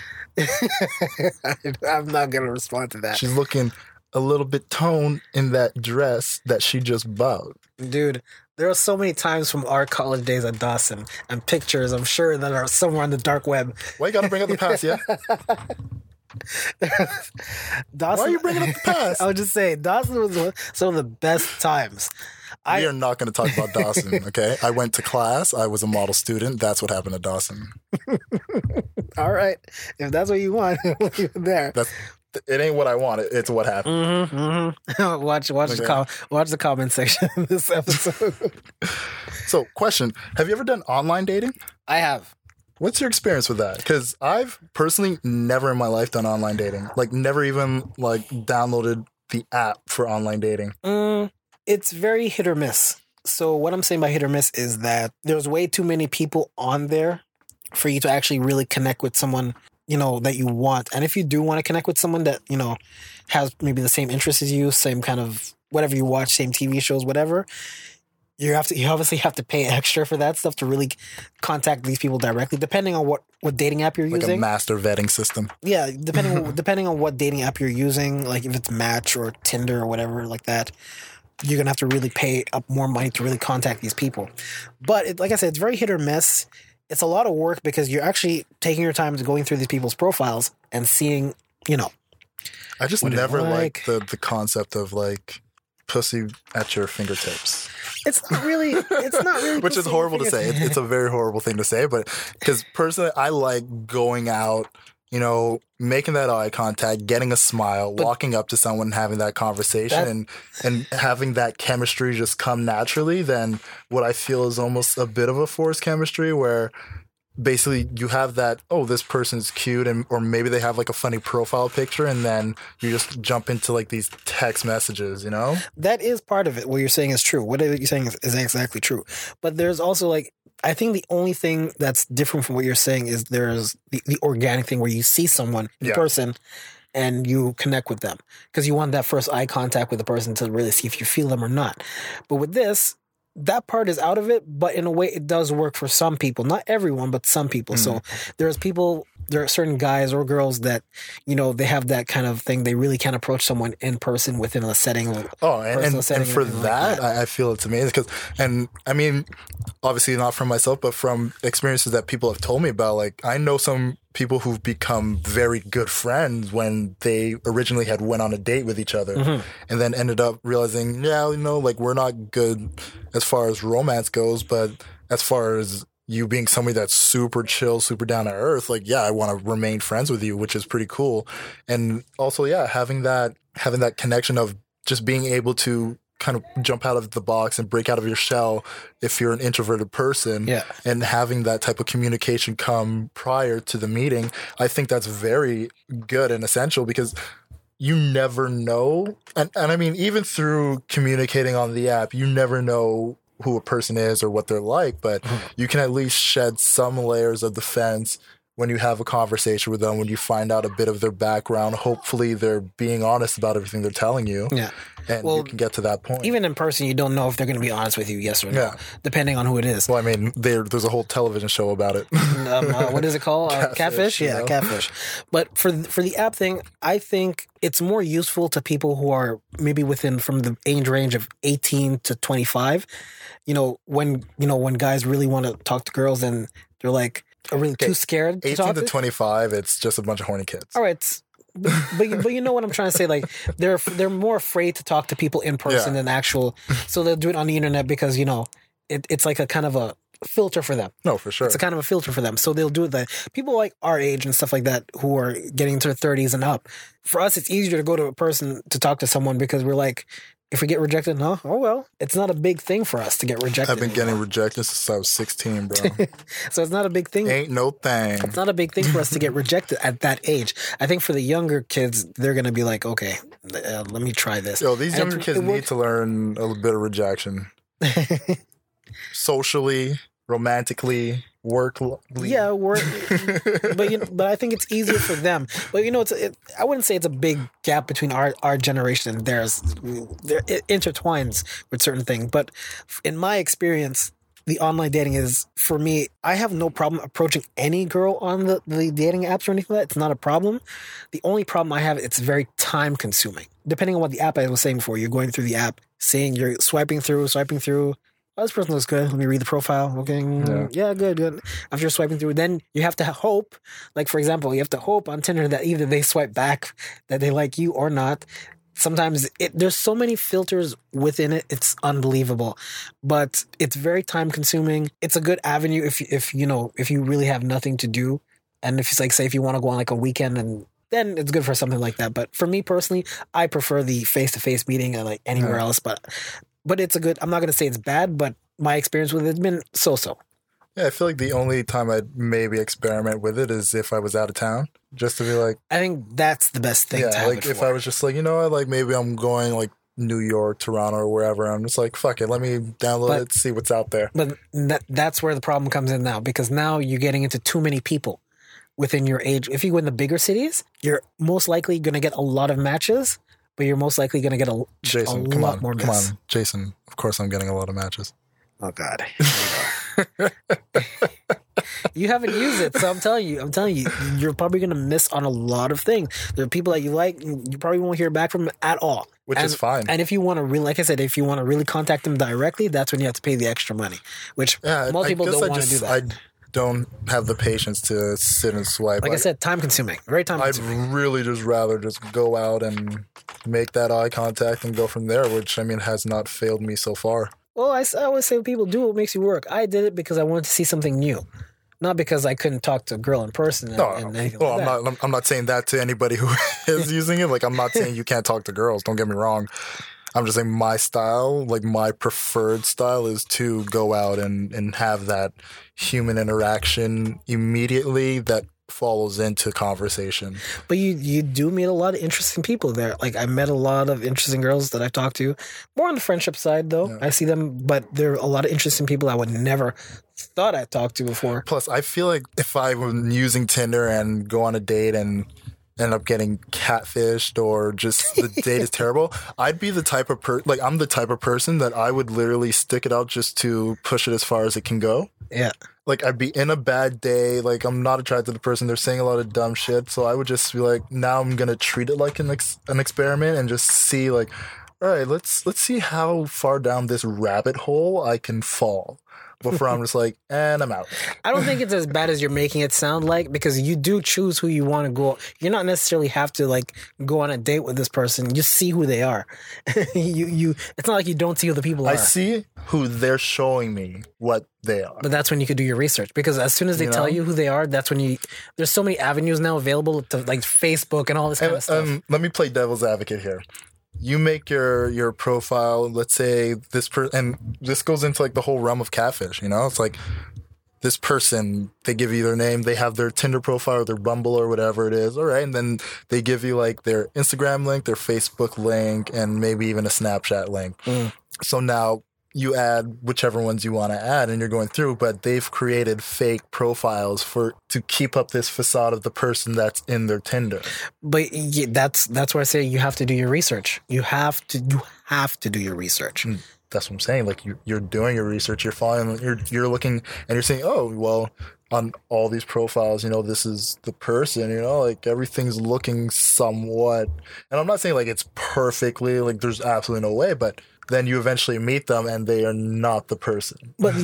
I'm not gonna respond to that. She's looking a little bit toned in that dress that she just bought. Dude, there are so many times from our college days at Dawson and pictures, I'm sure, that are somewhere on the dark web. Why you gotta bring up the past, yeah? Dawson, Why are you bringing up the past? I would just say, Dawson was some of the best times. We are not going to talk about Dawson, okay? I went to class. I was a model student. That's what happened at Dawson. All right. If that's what you want, we'll leave it there. It ain't what I want. It's what happened. Watch the comment section of this episode. So, question. Have you ever done online dating? I have. What's your experience with that? Because I've personally never in my life done online dating. Like, never even, like, downloaded the app for online dating. It's very hit or miss. So what I'm saying by hit or miss is that there's way too many people on there for you to actually really connect with someone, you know, that you want. And if you do want to connect with someone that, you know, has maybe the same interests as you, same kind of whatever you watch, same TV shows, whatever, you obviously have to pay extra for that stuff to really contact these people directly, depending on what dating app you're using. Like a master vetting system. Yeah, depending on what dating app you're using, like if it's Match or Tinder or whatever like that, you're going to have to really pay up more money to really contact these people. But like I said, it's very hit or miss. It's a lot of work because you're actually taking your time to going through these people's profiles and seeing, you know. I just never liked the concept of like pussy at your fingertips. It's not really. Which is horrible to say. It's a very horrible thing to say, but because personally, I like going out, you know, making that eye contact, getting a smile, walking up to someone, having that conversation, and having that chemistry just come naturally. Then what I feel is almost a bit of a forced chemistry where basically you have that, oh, this person's cute, or maybe they have like a funny profile picture, and then you just jump into like these text messages, you know? That is part of it. What you're saying is true. What you're saying is exactly true. But there's also like, I think the only thing that's different from what you're saying is there's the organic thing where you see someone in person and you connect with them because you want that first eye contact with the person to really see if you feel them or not. But with this, that part is out of it, but in a way it does work for some people. Not everyone, but some people. So there are certain guys or girls that, you know, they have that kind of thing. They really can approach someone in person within a setting. And for that, I feel it's amazing. And I mean, obviously not from myself, but from experiences that people have told me about. Like, I know some people who've become very good friends when they originally had went on a date with each other and then ended up realizing, yeah, you know, like we're not good as far as romance goes, but as far as you being somebody that's super chill, super down to earth, like, yeah, I want to remain friends with you, which is pretty cool. And also, yeah, having that connection of just being able to kind of jump out of the box and break out of your shell if you're an introverted person, Yeah. and having that type of communication come prior to the meeting, I think that's very good and essential, because you never know. And I mean, even through communicating on the app, you never know who a person is or what they're like, but you can at least shed some layers of defense when you have a conversation with them, when you find out a bit of their background. Hopefully they're being honest about everything they're telling you. Yeah. And you can get to that point. Even in person, you don't know if they're going to be honest with you, yes or no, depending on who it is. Well, I mean, there's a whole television show about it. What is it called? Catfish? you Yeah, know? catfish. But for the app thing, I think it's more useful to people who are maybe from the age range of 18 to 25. When guys really want to talk to girls and they're like, are really too scared to 18 talk to 25, it's just a bunch of horny kids. All right. But you know what I'm trying to say? Like, they're more afraid to talk to people in person than actual. So they'll do it on the internet because, it's like a kind of a filter for them. No, for sure. It's a kind of a filter for them. So they'll do it that. People like our age and stuff like that who are getting into their 30s and up. For us, it's easier to go to a person to talk to someone because we're like, if we get rejected, oh well. It's not a big thing for us to get rejected. I've been getting rejected since I was 16, bro. So it's not a big thing. Ain't no thing. It's not a big thing for us to get rejected at that age. I think for the younger kids, they're going to be like, okay, let me try this. Yo, these younger kids need to learn a little bit of rejection. Socially, romantically, work. Yeah, work. but I think it's easier for them. But I wouldn't say it's a big gap between our generation and theirs. It intertwines with certain things. But in my experience, the online dating is, for me, I have no problem approaching any girl on the dating apps or anything like that. It's not a problem. The only problem I have, it's very time consuming. Depending on what the app I was saying before, you're going through the app, you're swiping through. Oh, this person looks good. Let me read the profile. Okay. Yeah, good. After you're swiping through, then you have to hope, like, for example, you have to hope on Tinder that either they swipe back, that they like you or not. Sometimes there's so many filters within it. It's unbelievable, but it's very time consuming. It's a good avenue if you really have nothing to do. And if it's like, say, if you want to go on like a weekend, and then it's good for something like that. But for me personally, I prefer the face-to-face meeting like anywhere else, but it's a good, I'm not going to say it's bad, but my experience with it's been so-so. Yeah, I feel like the only time I'd maybe experiment with it is if I was out of town, just to be like... I think that's the best thing to have like if I was just like, like maybe I'm going like New York, Toronto, or wherever, I'm just like, fuck it, let me download it, see what's out there. But that's where the problem comes in now, because now you're getting into too many people within your age. If you go in the bigger cities, you're most likely going to get a lot of matches, but you're most likely going to get a lot more miss. Come on, Jason. Of course I'm getting a lot of matches. Oh, God. You haven't used it, so I'm telling you, you're probably going to miss on a lot of things. There are people that you like, you probably won't hear back from at all. Which is fine. And if you want to really, like I said, if you want to really contact them directly, that's when you have to pay the extra money, which most people don't want to do that. I don't have the patience to sit and swipe. Like I said, time consuming. Very time consuming. I'd really just rather just go out and make that eye contact and go from there, which, I mean, has not failed me so far. Well, I always say people do what makes you work. I did it because I wanted to see something new, not because I couldn't talk to a girl in person. I'm not saying that to anybody who is using it. Like, I'm not saying you can't talk to girls. Don't get me wrong. I'm just saying my style, like my preferred style, is to go out and have that human interaction immediately that follows into conversation. But you do meet a lot of interesting people there. Like, I met a lot of interesting girls that I've talked to. More on the friendship side, though. Yeah. I see them, but there are a lot of interesting people I would never thought I'd talked to before. Plus, I feel like if I were using Tinder and go on a date and end up getting catfished or just the date is terrible, I'd be the type of I'm the type of person that I would literally stick it out just to push it as far as it can go. Yeah. Like, I'd be in a bad day, like, I'm not attracted to the person, they're saying a lot of dumb shit, so I would just be like, now I'm gonna treat it like an experiment and just see, like, all right, let's see how far down this rabbit hole I can fall. before I'm just like, and I'm out. I don't think it's as bad as you're making it sound like, because you do choose who you want to go. You're not necessarily have to like go on a date with this person. You see who they are. It's not like you don't see who the people are. I see who they're showing me what they are. But that's when you could do your research, because as soon as they tell you who they are, that's when there's so many avenues now available to like Facebook and all this kind of stuff. Let me play devil's advocate here. You make your profile, let's say and this goes into like the whole realm of catfish, it's like this person, they give you their name, they have their Tinder profile or their Bumble or whatever it is, all right, and then they give you like their Instagram link, their Facebook link, and maybe even a Snapchat link. So now you add whichever ones you want to add and you're going through, but they've created fake profiles to keep up this facade of the person that's in their Tinder. But that's where I say you have to do your research. You have to do your research. That's what I'm saying. Like you're doing your research, you're following, you're looking, and you're saying, oh, well, on all these profiles, this is the person, like everything's looking somewhat. And I'm not saying like it's perfectly, like there's absolutely no way, but then you eventually meet them and they are not the person. But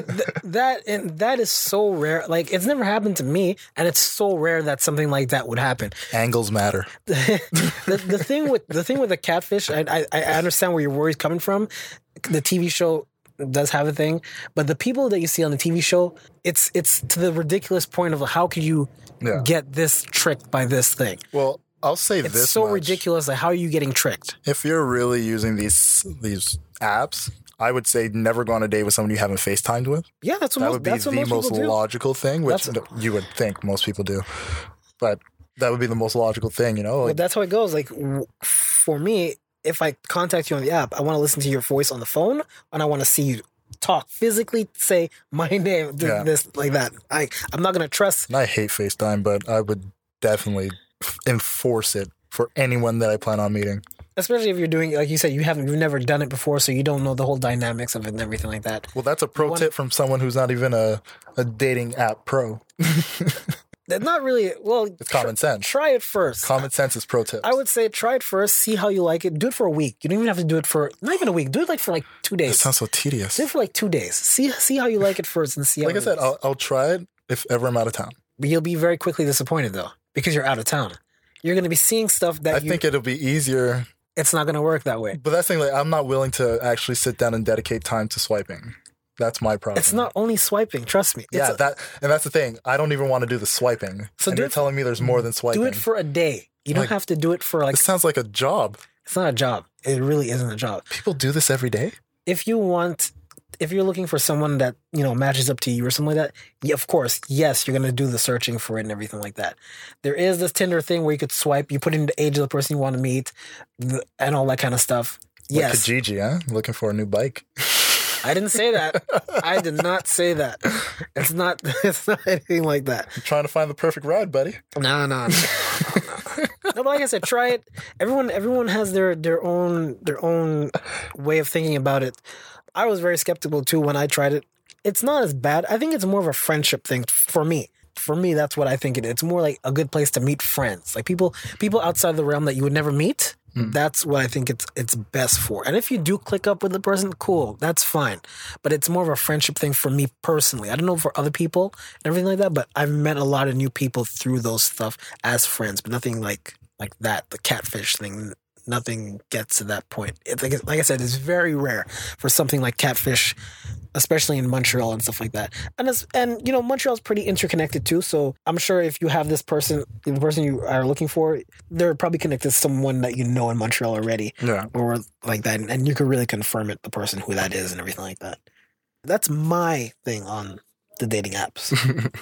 that is so rare. Like it's never happened to me, and it's so rare that something like that would happen. Angles matter. the thing with the catfish, I understand where your worry's coming from. The TV show does have a thing, but the people that you see on the TV show, it's to the ridiculous point of how could you get this tricked by this thing? Well, I'll say it's this so much. Ridiculous. Like, how are you getting tricked? If you're really using these apps, I would say never go on a date with someone you haven't FaceTimed with. Yeah, that's what would be the most logical thing, which you would think most people do. But that would be the most logical thing, Well, that's how it goes. Like, for me, if I contact you on the app, I want to listen to your voice on the phone, and I want to see you talk physically, say my name, this like that. I'm not going to trust. And I hate FaceTime, but I would definitely enforce it for anyone that I plan on meeting. Especially if you're doing, like you said, you've never done it before, so you don't know the whole dynamics of it and everything like that. Well, that's a pro tip from someone who's not even a dating app pro. Not really. Well, it's common sense. Try it first. Common sense is pro tips. I would say try it first, see how you like it. Do it for a week. You don't even have to do it for, not even a week. Do it like for like 2 days. It sounds so tedious. Do it for like 2 days. See how you like it first and see how like I said, I'll try it if ever I'm out of town. But you'll be very quickly disappointed though, because you're out of town. You're going to be seeing stuff that I think it'll be easier. It's not going to work that way. But that's the thing, like, I'm not willing to actually sit down and dedicate time to swiping. That's my problem. It's not only swiping, trust me. Yeah, that's the thing. I don't even want to do the swiping. So you're telling me there's more than swiping. Do it for a day. You don't have to do it for like... This sounds like a job. It's not a job. It really isn't a job. People do this every day? If you're looking for someone that, matches up to you or something like that, yeah, of course, yes, you're going to do the searching for it and everything like that. There is this Tinder thing where you could swipe, you put in the age of the person you want to meet and all that kind of stuff. Like Kijiji, huh? Looking for a new bike. I didn't say that. I did not say that. It's not anything like that. You're trying to find the perfect ride, buddy. No. No, but like I said, try it. Everyone has their own way of thinking about it. I was very skeptical too when I tried it. It's not as bad. I think it's more of a friendship thing for me. For me, that's what I think it is. It's more like a good place to meet friends. Like people outside the realm that you would never meet. That's what I think it's best for. And if you do click up with the person, cool, that's fine. But it's more of a friendship thing for me personally. I don't know for other people and everything like that, but I've met a lot of new people through those stuff as friends, but nothing like that, the catfish thing. Nothing gets to that point. Like I said, it's very rare for something like catfish, especially in Montreal and stuff like that. And Montreal's pretty interconnected too. So I'm sure if you have the person you are looking for, they're probably connected to someone that you know in Montreal already, or like that, and you can really confirm it, the person who that is, and everything like that. That's my thing on the dating apps.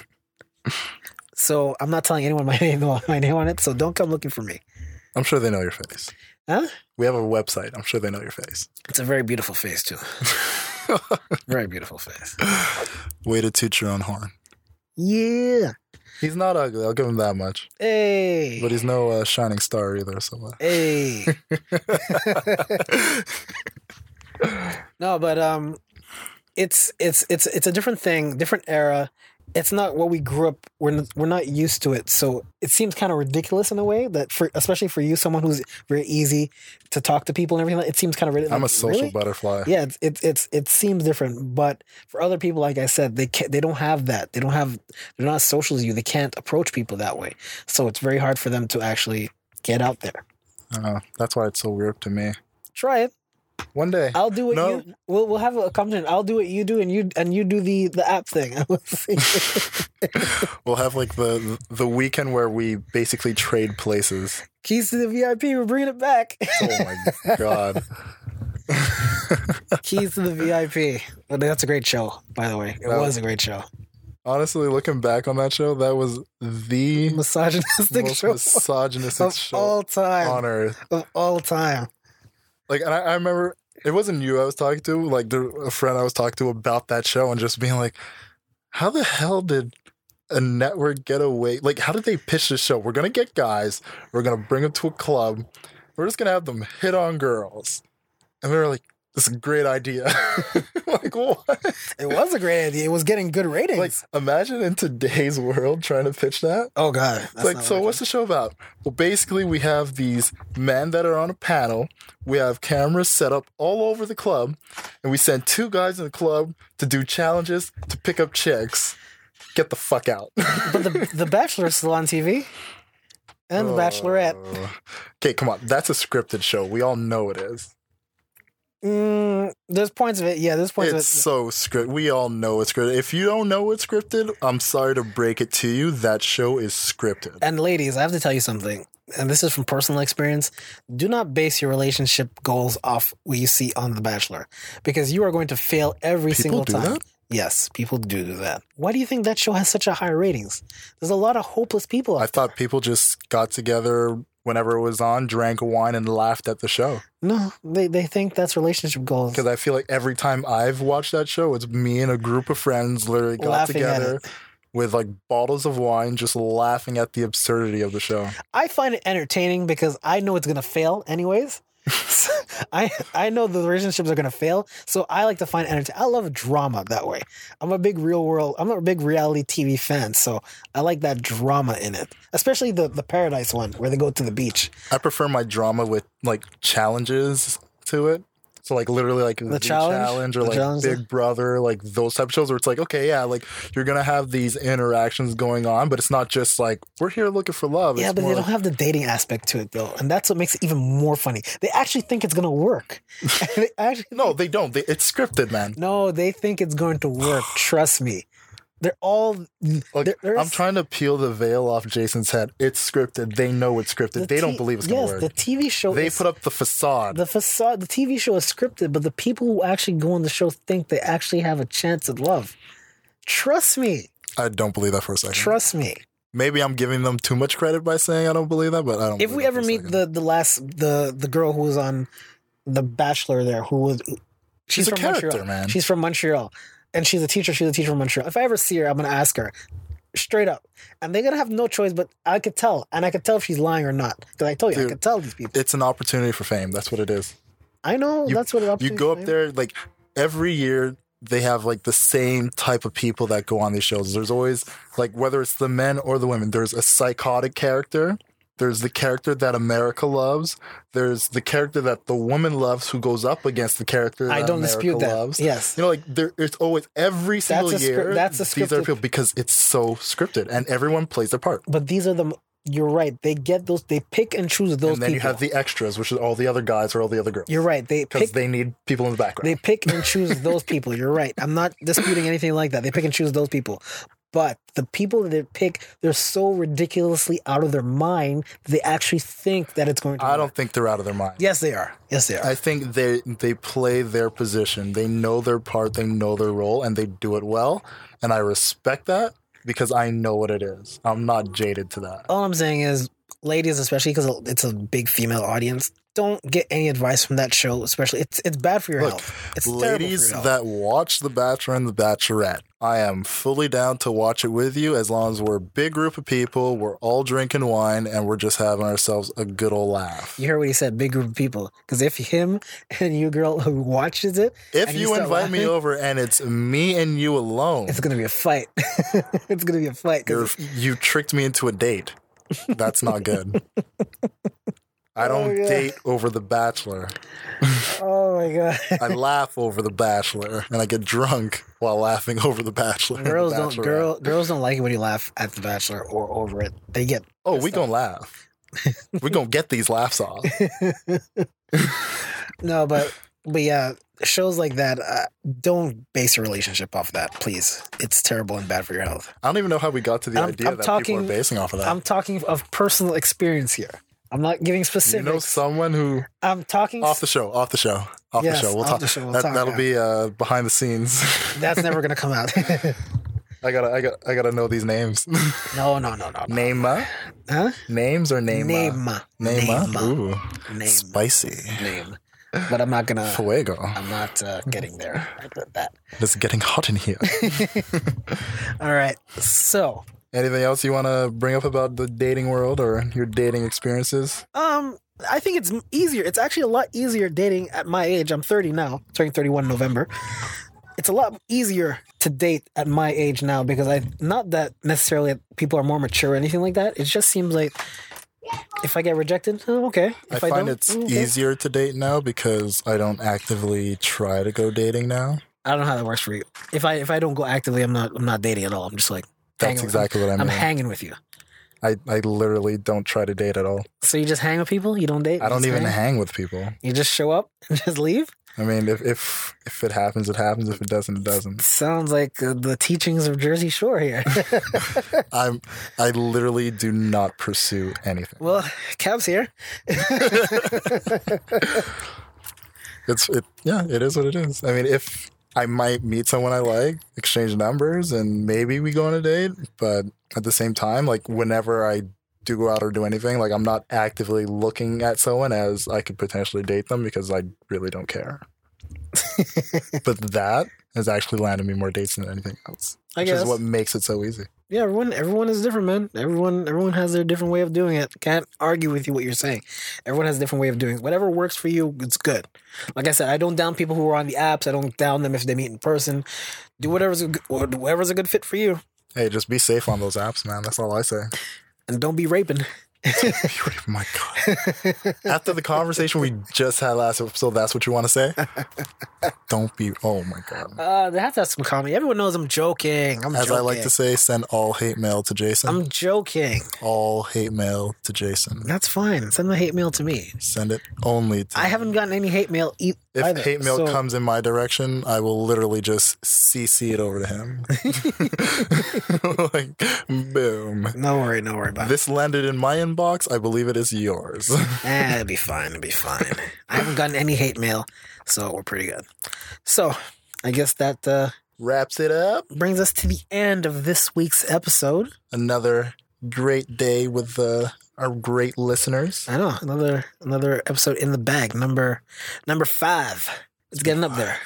So I'm not telling anyone my name on it. So don't come looking for me. I'm sure they know your face. Huh? We have a website. I'm sure they know your face. It's a very beautiful face, too. Very beautiful face. Way to toot your own horn. Yeah. He's not ugly. I'll give him that much. Hey. But he's no shining star either. So. Hey. No, but it's a different thing, different era. it's not what we grew up. We're not used to it, so it seems kind of ridiculous in a way that especially for you, someone who's very easy to talk to people and everything. It seems kind of ridiculous. I'm a social butterfly. Yeah, it seems different, but for other people, like I said, they don't have that. They're not as social as you. They can't approach people that way, so it's very hard for them to actually get out there. That's why it's so weird to me. Try it. One day. I'll do what you. We'll have a competition. I'll do what you do, and you do the app thing. We'll have like the weekend where we basically trade places. Keys to the VIP. We're bringing it back. Oh my god. Keys to the VIP. Well, that's a great show, by the way. It was a great show. Honestly, looking back on that show, that was the misogynistic most show misogynistic of show all time on earth. Of all time. Like, and I remember it wasn't you I was talking to, like a friend I was talking to about that show, and just being like, how the hell did a network get away? Like, how did they pitch this show? We're gonna get guys, we're gonna bring them to a club, we're just gonna have them hit on girls, and we were like, this is a great idea. Like, what? It was a great idea. It was getting good ratings. Like, imagine in today's world trying to pitch that. Oh god. It's like, so what's the show about? Well, basically we have these men that are on a panel. We have cameras set up all over the club, and we send 2 guys in the club to do challenges to pick up chicks. Get the fuck out. But the Bachelor is still on TV. And the Bachelorette. Okay, come on. That's a scripted show. We all know it is. There's points of it. Yeah, there's points of it. It's so scripted. We all know it's scripted. If you don't know it's scripted, I'm sorry to break it to you. That show is scripted. And ladies, I have to tell you something. And this is from personal experience. Do not base your relationship goals off what you see on The Bachelor, because you are going to fail every single time. That? Yes, people do that. Why do you think that show has such a high ratings? There's a lot of hopeless people. I thought people just got together whenever it was on, drank wine, and laughed at the show. No, they think that's relationship goals. Because I feel like every time I've watched that show, it's me and a group of friends literally got Laughing together with like bottles of wine, just laughing at the absurdity of the show. I find it entertaining because I know it's going to fail anyways. So I know the relationships are going to fail, so I like to find entertaining. I love drama that way. I'm a big reality TV fan, so I like that drama in it, especially the Paradise one where they go to the beach. I prefer my drama with like challenges to it. So like literally like the challenge or like Big Brother, like those type of shows where it's like, okay, yeah, like you're going to have these interactions going on, but it's not just like, we're here looking for love. Yeah, but they don't have the dating aspect to it though. And that's what makes it even more funny. They actually think it's going to work. No, they don't. It's scripted, man. No, they think it's going to work. Trust me. They're all... Like, I'm trying to peel the veil off Jason's head. It's scripted. They know it's scripted. They don't believe it's going to work. Yes, the TV show They put up the facade. The TV show is scripted, but the people who actually go on the show think they actually have a chance at love. Trust me. I don't believe that for a second. Trust me. Maybe I'm giving them too much credit by saying I don't believe that, but I don't. If we ever meet the girl who was on The Bachelor there, she's from Montreal. Man. She's from Montreal. And she's a teacher from Montreal. If I ever see her, I'm going to ask her straight up. And they're going to have no choice, but I could tell. And I could tell if she's lying or not. Because I told you, I could tell these people. It's an opportunity for fame. That's what it is. I know. That's what it is. You go up there, like, every year, they have, like, the same type of people that go on these shows. There's always, like, whether it's the men or the women, there's a psychotic character. There's the character that America loves. There's the character that the woman loves who goes up against the character that America dispute that. Loves. Yes. You know, like, it's always, every single year, that's a scripted. These are people, because it's so scripted, and everyone plays their part. But these are you're right. They get those, they pick and choose those people. And then you have the extras, which is all the other guys or all the other girls. You're right. Because they need people in the background. They pick and choose those people. You're right. I'm not disputing anything like that. They pick and choose those people. But the people that they pick, they're so ridiculously out of their mind that they actually think that it's going to work. I don't think they're out of their mind. Yes, they are. Yes, they are. I think they play their position. They know their part. They know their role, and they do it well. And I respect that because I know what it is. I'm not jaded to that. All I'm saying is ladies, especially because it's a big female audience, don't get any advice from that show. Especially, it's bad for your health. It's terrible for ladies your health. that watch The Bachelor and The Bachelorette, I am fully down to watch it with you as long as we're a big group of people, we're all drinking wine, and we're just having ourselves a good old laugh. You heard what he said, big group of people. Because if him and you girl who watches it, If and you start invite me laughing, over and it's me and you alone, it's gonna be a fight. It's gonna be a fight. 'Cause you tricked me into a date. That's not good. I don't God. date over The Bachelor. oh my god, I laugh over The Bachelor, and I get drunk while laughing over The Bachelor. and The girls don't like it when you laugh at The Bachelor or over it. They get Oh, we gonna laugh. We gonna get these laughs off. no, but yeah, shows like that don't base your relationship off that, please. It's terrible and bad for your health. I don't even know how we got to the idea I'm that talking- people are basing off of that. I'm talking of personal experience here. I'm not giving You specifics. know someone who I'm talking off the show. Yes, We'll off talk. the show, we'll talk, That'll yeah. be behind the scenes. That's never gonna come out. I gotta know these names. No. Nema? Huh? Names or Nema? Nema. Ooh, Name. spicy. Name. But I'm not gonna. Fuego. I'm not getting there with that. It's getting hot in here. All right. So, Anything else you want to bring up about the dating world or your dating experiences? I think it's easier. It's actually a lot easier dating at my age. I'm 30 now, turning 31 in November. It's a lot easier to date at my age now because not that necessarily people are more mature or anything like that. It just seems like if I get rejected, oh, okay. If I find don't, it's okay. easier to date now because I don't actively try to go dating now. I don't know how that works for you. If I don't go actively, I'm not dating at all. I'm just like That's hanging with exactly what I mean. I'm hanging with you. I literally don't try to date at all. So you just hang with people? You don't date? I You don't just even hang with people. You just show up and just leave? I mean, if it happens, it happens. If it doesn't, it doesn't. Sounds like the teachings of Jersey Shore here. I literally do not pursue anything. Well, Cav's here. It is what it is. I mean, if I might meet someone I like, exchange numbers, and maybe we go on a date, but at the same time, like whenever I do go out or do anything, like I'm not actively looking at someone as I could potentially date them because I really don't care. But that has actually landed me more dates than anything else. I Which guess. is what makes it so easy. Yeah, everyone is different, man. Everyone has their different way of doing it. Can't argue with you what you're saying. Everyone has a different way of doing it. Whatever works for you, it's good. Like I said, I don't down people who are on the apps. I don't down them if they meet in person. Do whatever's a good fit for you. Hey, just be safe on those apps, man. That's all I say. And don't be raping. Oh my God. After the conversation we just had last episode, that's what you want to say? Don't be, oh my God. They have to have some comedy. Everyone knows I'm joking. As I like to say, send all hate mail to Jason. I'm joking. All hate mail to Jason. That's fine. Send the hate mail to me. Send it only to I haven't gotten any hate mail If either. hate mail so- comes in my direction, I will literally just CC it over to him. Like, boom. No worry about it. This landed in my inbox. I believe it is yours. It'll be fine. I haven't gotten any hate mail, so we're pretty good. So, I guess that Wraps it up. brings us to the end of this week's episode. Another great day with our great listeners. I know, another episode in the bag. Number 5. It's getting up there.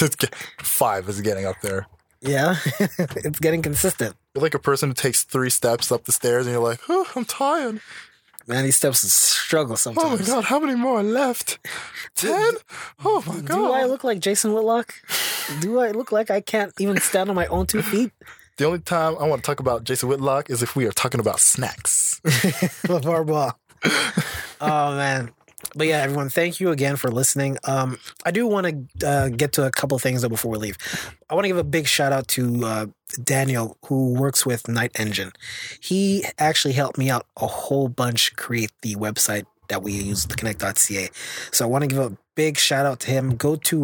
5 is getting up there. Yeah, it's getting consistent. You're like a person who takes 3 steps up the stairs and you're like, oh, I'm tired. Man, these steps is struggle Oh my sometimes. God, how many more are left? 10? Oh my God. Do I look like Jason Whitlock? Do I look like I can't even stand on my own 2 feet? The only time I want to talk about Jason Whitlock is if we are talking about snacks. LeVar Ball. Oh, man. But yeah, everyone, thank you again for listening. I do want to get to a couple things though before we leave. I want to give a big shout out to Daniel, who works with Night Engine. He actually helped me out a whole bunch create the website that we use, theconnect.ca. So I want to give a big shout out to him. Go to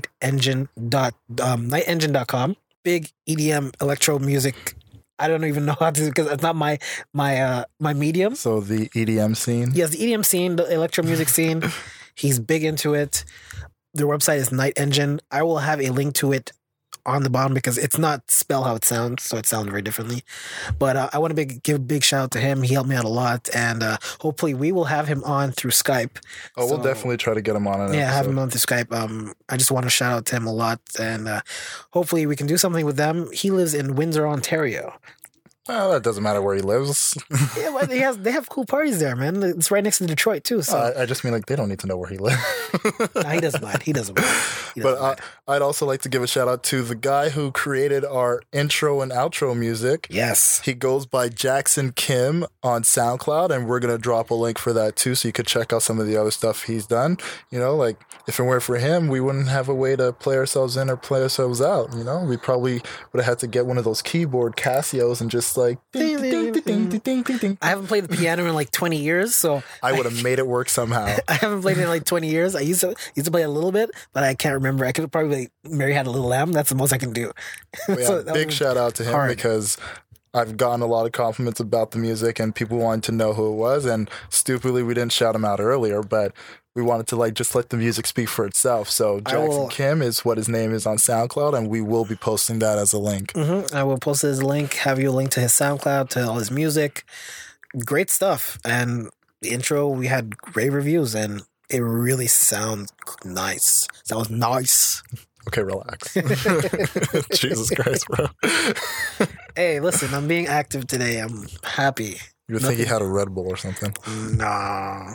nightengine.com. Big EDM electro music. I don't even know how to, because it's not my medium. So the EDM scene. Yes, the EDM scene, the electro music scene. He's big into it. Their website is Night Engine. I will have a link to it on the bottom because it's not spelled how it sounds, so it sounds very differently. But I want to give a big shout out to him. He helped me out a lot, and hopefully we will have him on through Skype. Oh, we'll definitely try to get him on an episode. Have him on through Skype. I just want to shout out to him a lot, and hopefully we can do something with them. He lives in Windsor, Ontario. Well, that doesn't matter where he lives. Yeah, but they have cool parties there, man. It's right next to Detroit too. So I just mean like they don't need to know where he lives. No, he doesn't mind. He doesn't mind. But I'd also like to give a shout out to the guy who created our intro and outro music. Yes. He goes by Jackson Kim on SoundCloud, and we're going to drop a link for that too, so you could check out some of the other stuff he's done. You know, like if it weren't for him, we wouldn't have a way to play ourselves in or play ourselves out. You know, we probably would have had to get one of those keyboard Casios and just like ding, ding, ding, ding, ding, ding, ding, ding. I haven't played the piano in like 20 years, so I would have made it work somehow. I haven't played it in like 20 years. I used to play a little bit, but I can't remember. I could probably Mary Had a Little Lamb. That's the most I can do. Yeah, so big shout out to him because I've gotten a lot of compliments about the music and people wanted to know who it was. And stupidly, we didn't shout him out earlier, but we wanted to just let the music speak for itself. So Jackson Kim is what his name is on SoundCloud, and we will be posting that as a link. Mm-hmm. I will post it as a link, have you a link to his SoundCloud, to all his music. Great stuff. And the intro, we had great reviews, and it really sounds nice. Sounds nice. Okay, relax. Jesus Christ, bro. Hey, listen, I'm being active today. I'm happy. You would think he had a Red Bull or something. No.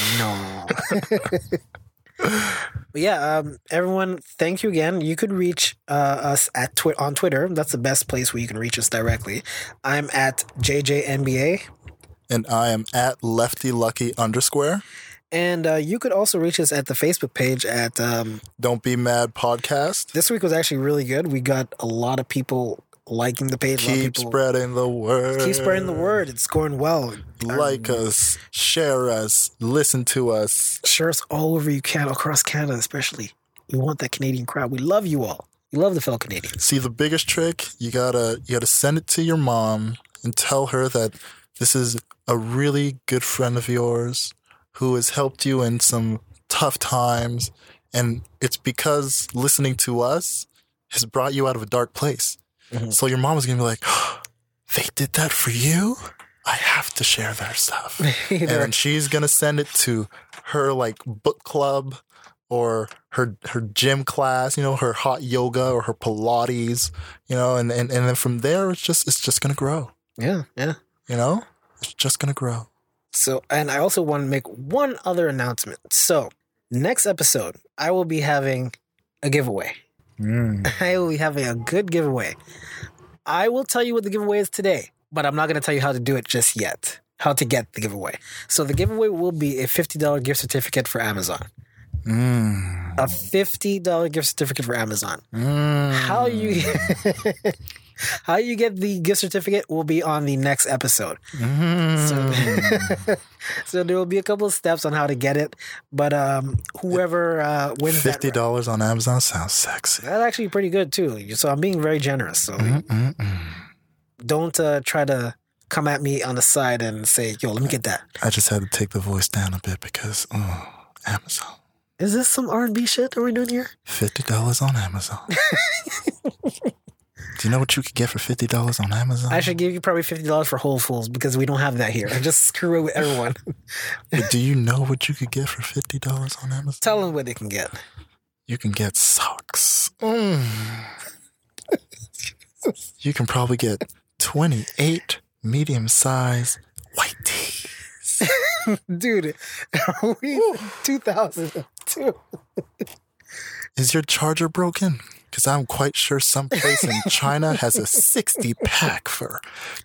But yeah, everyone, thank you again. You could reach us on Twitter. That's the best place where you can reach us directly. I'm at JJNBA. And I am at LeftyLucky_. And you could also reach us at the Facebook page at Don't Be Mad Podcast. This week was actually really good. We got a lot of people liking the page. Keep spreading the word. Keep spreading the word. It's going well. Like us, share us, listen to us. Share us all over you can, across Canada especially. We want that Canadian crowd. We love you all. We love the fellow Canadians. See, the biggest trick, you gotta send it to your mom and tell her that this is a really good friend of yours who has helped you in some tough times, and it's because listening to us has brought you out of a dark place. Mm-hmm. So your mom is going to be like, oh, they did that for you? I have to share their stuff. And then she's going to send it to her book club or her gym class, her hot yoga or her Pilates, and then from there it's just going to grow. Yeah. It's just going to grow. So, and I also want to make one other announcement. So, next episode, I will be having a giveaway. I will be having a good giveaway. I will tell you what the giveaway is today, but I'm not going to tell you how to do it just yet. How to get the giveaway. So, the giveaway will be a $50 gift certificate for Amazon. A $50 gift certificate for Amazon. How you get the gift certificate will be on the next episode. So there will be a couple of steps on how to get it. But whoever wins $50 on Amazon sounds sexy. That's actually pretty good too. So I'm being very generous. So don't try to come at me on the side and say, yo, let me get that. I just had to take the voice down a bit because, Amazon. Is this some R&B shit that we're doing here? $50 on Amazon. Do you know what you could get for $50 on Amazon? I should give you probably $50 for Whole Foods because we don't have that here. I just screw it with everyone. Do you know what you could get for $50 on Amazon? Tell them what they can get. You can get socks. You can probably get 28 medium-sized white tees. Dude, we 2002. Is your charger broken? Because I'm quite sure some place in China has a 60-pack for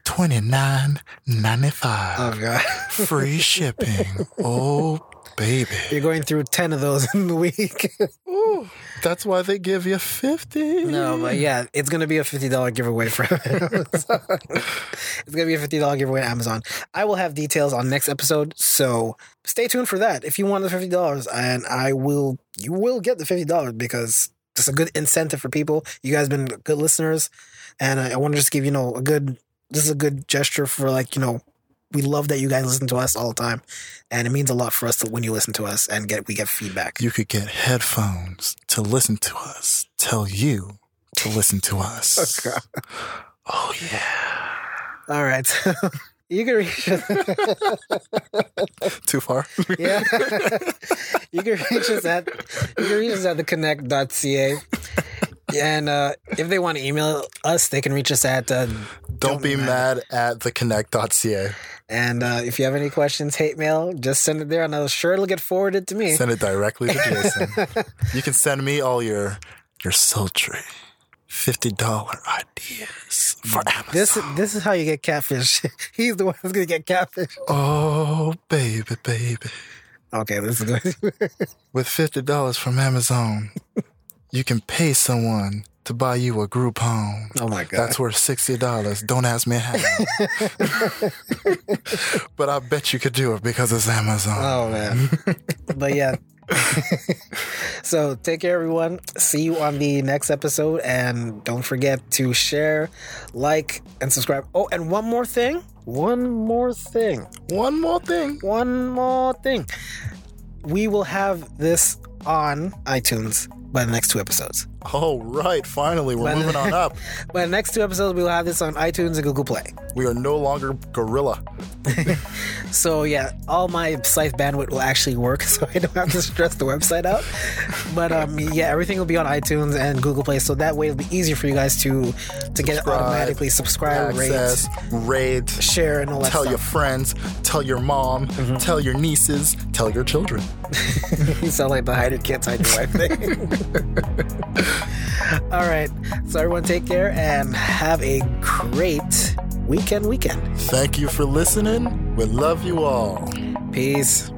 $29.95. Oh, God. Free shipping. Oh, baby. You're going through 10 of those in the week. Ooh, that's why they give you 50. No, but yeah, it's going to be a $50 giveaway for Amazon. It's going to be a $50 giveaway to Amazon. I will have details on next episode, so stay tuned for that. If you want the $50, and you will get the $50 because it's a good incentive for people. You guys have been good listeners, and I want to just give, this is a good gesture for we love that you guys listen to us all the time, and it means a lot for us when you listen to us and we get feedback. You could get headphones to listen to us tell you to listen to us. Oh, yeah. All right. You can reach us. Too far? Yeah. You can reach us at theconnect.ca. And if they want to email us, they can reach us at don't be mad at theconnect.ca. And if you have any questions, hate mail, just send it there, and I'm sure it'll get forwarded to me. Send it directly to Jason. You can send me all your sultry $50 ideas for Amazon. This is how you get catfish. He's the one who's going to get catfish. Oh, baby. Okay, this is good. With $50 from Amazon, you can pay someone to buy you a Groupon. Oh, my God. That's worth $60. Don't ask me how. But I bet you could do it because it's Amazon. Oh, man. But yeah. So take care, everyone. See you on the next episode. And don't forget to share, like, and subscribe. Oh, and one more thing. We will have this on iTunes by the next 2 episodes. Oh, right. Finally, we're moving on up. By the next 2 episodes, we'll have this on iTunes and Google Play. We are no longer Gorilla. So, yeah, all my Scythe bandwidth will actually work, so I don't have to stress the website out. But, yeah, everything will be on iTunes and Google Play, so that way it'll be easier for you guys to get automatically subscribe, rate, share, and all that tell stuff. Your friends, tell your mom, tell your nieces, tell your children. You sound like the hide your kids, hide your wife thing. All right. So everyone take care and have a great weekend. Thank you for listening. We love you all. Peace.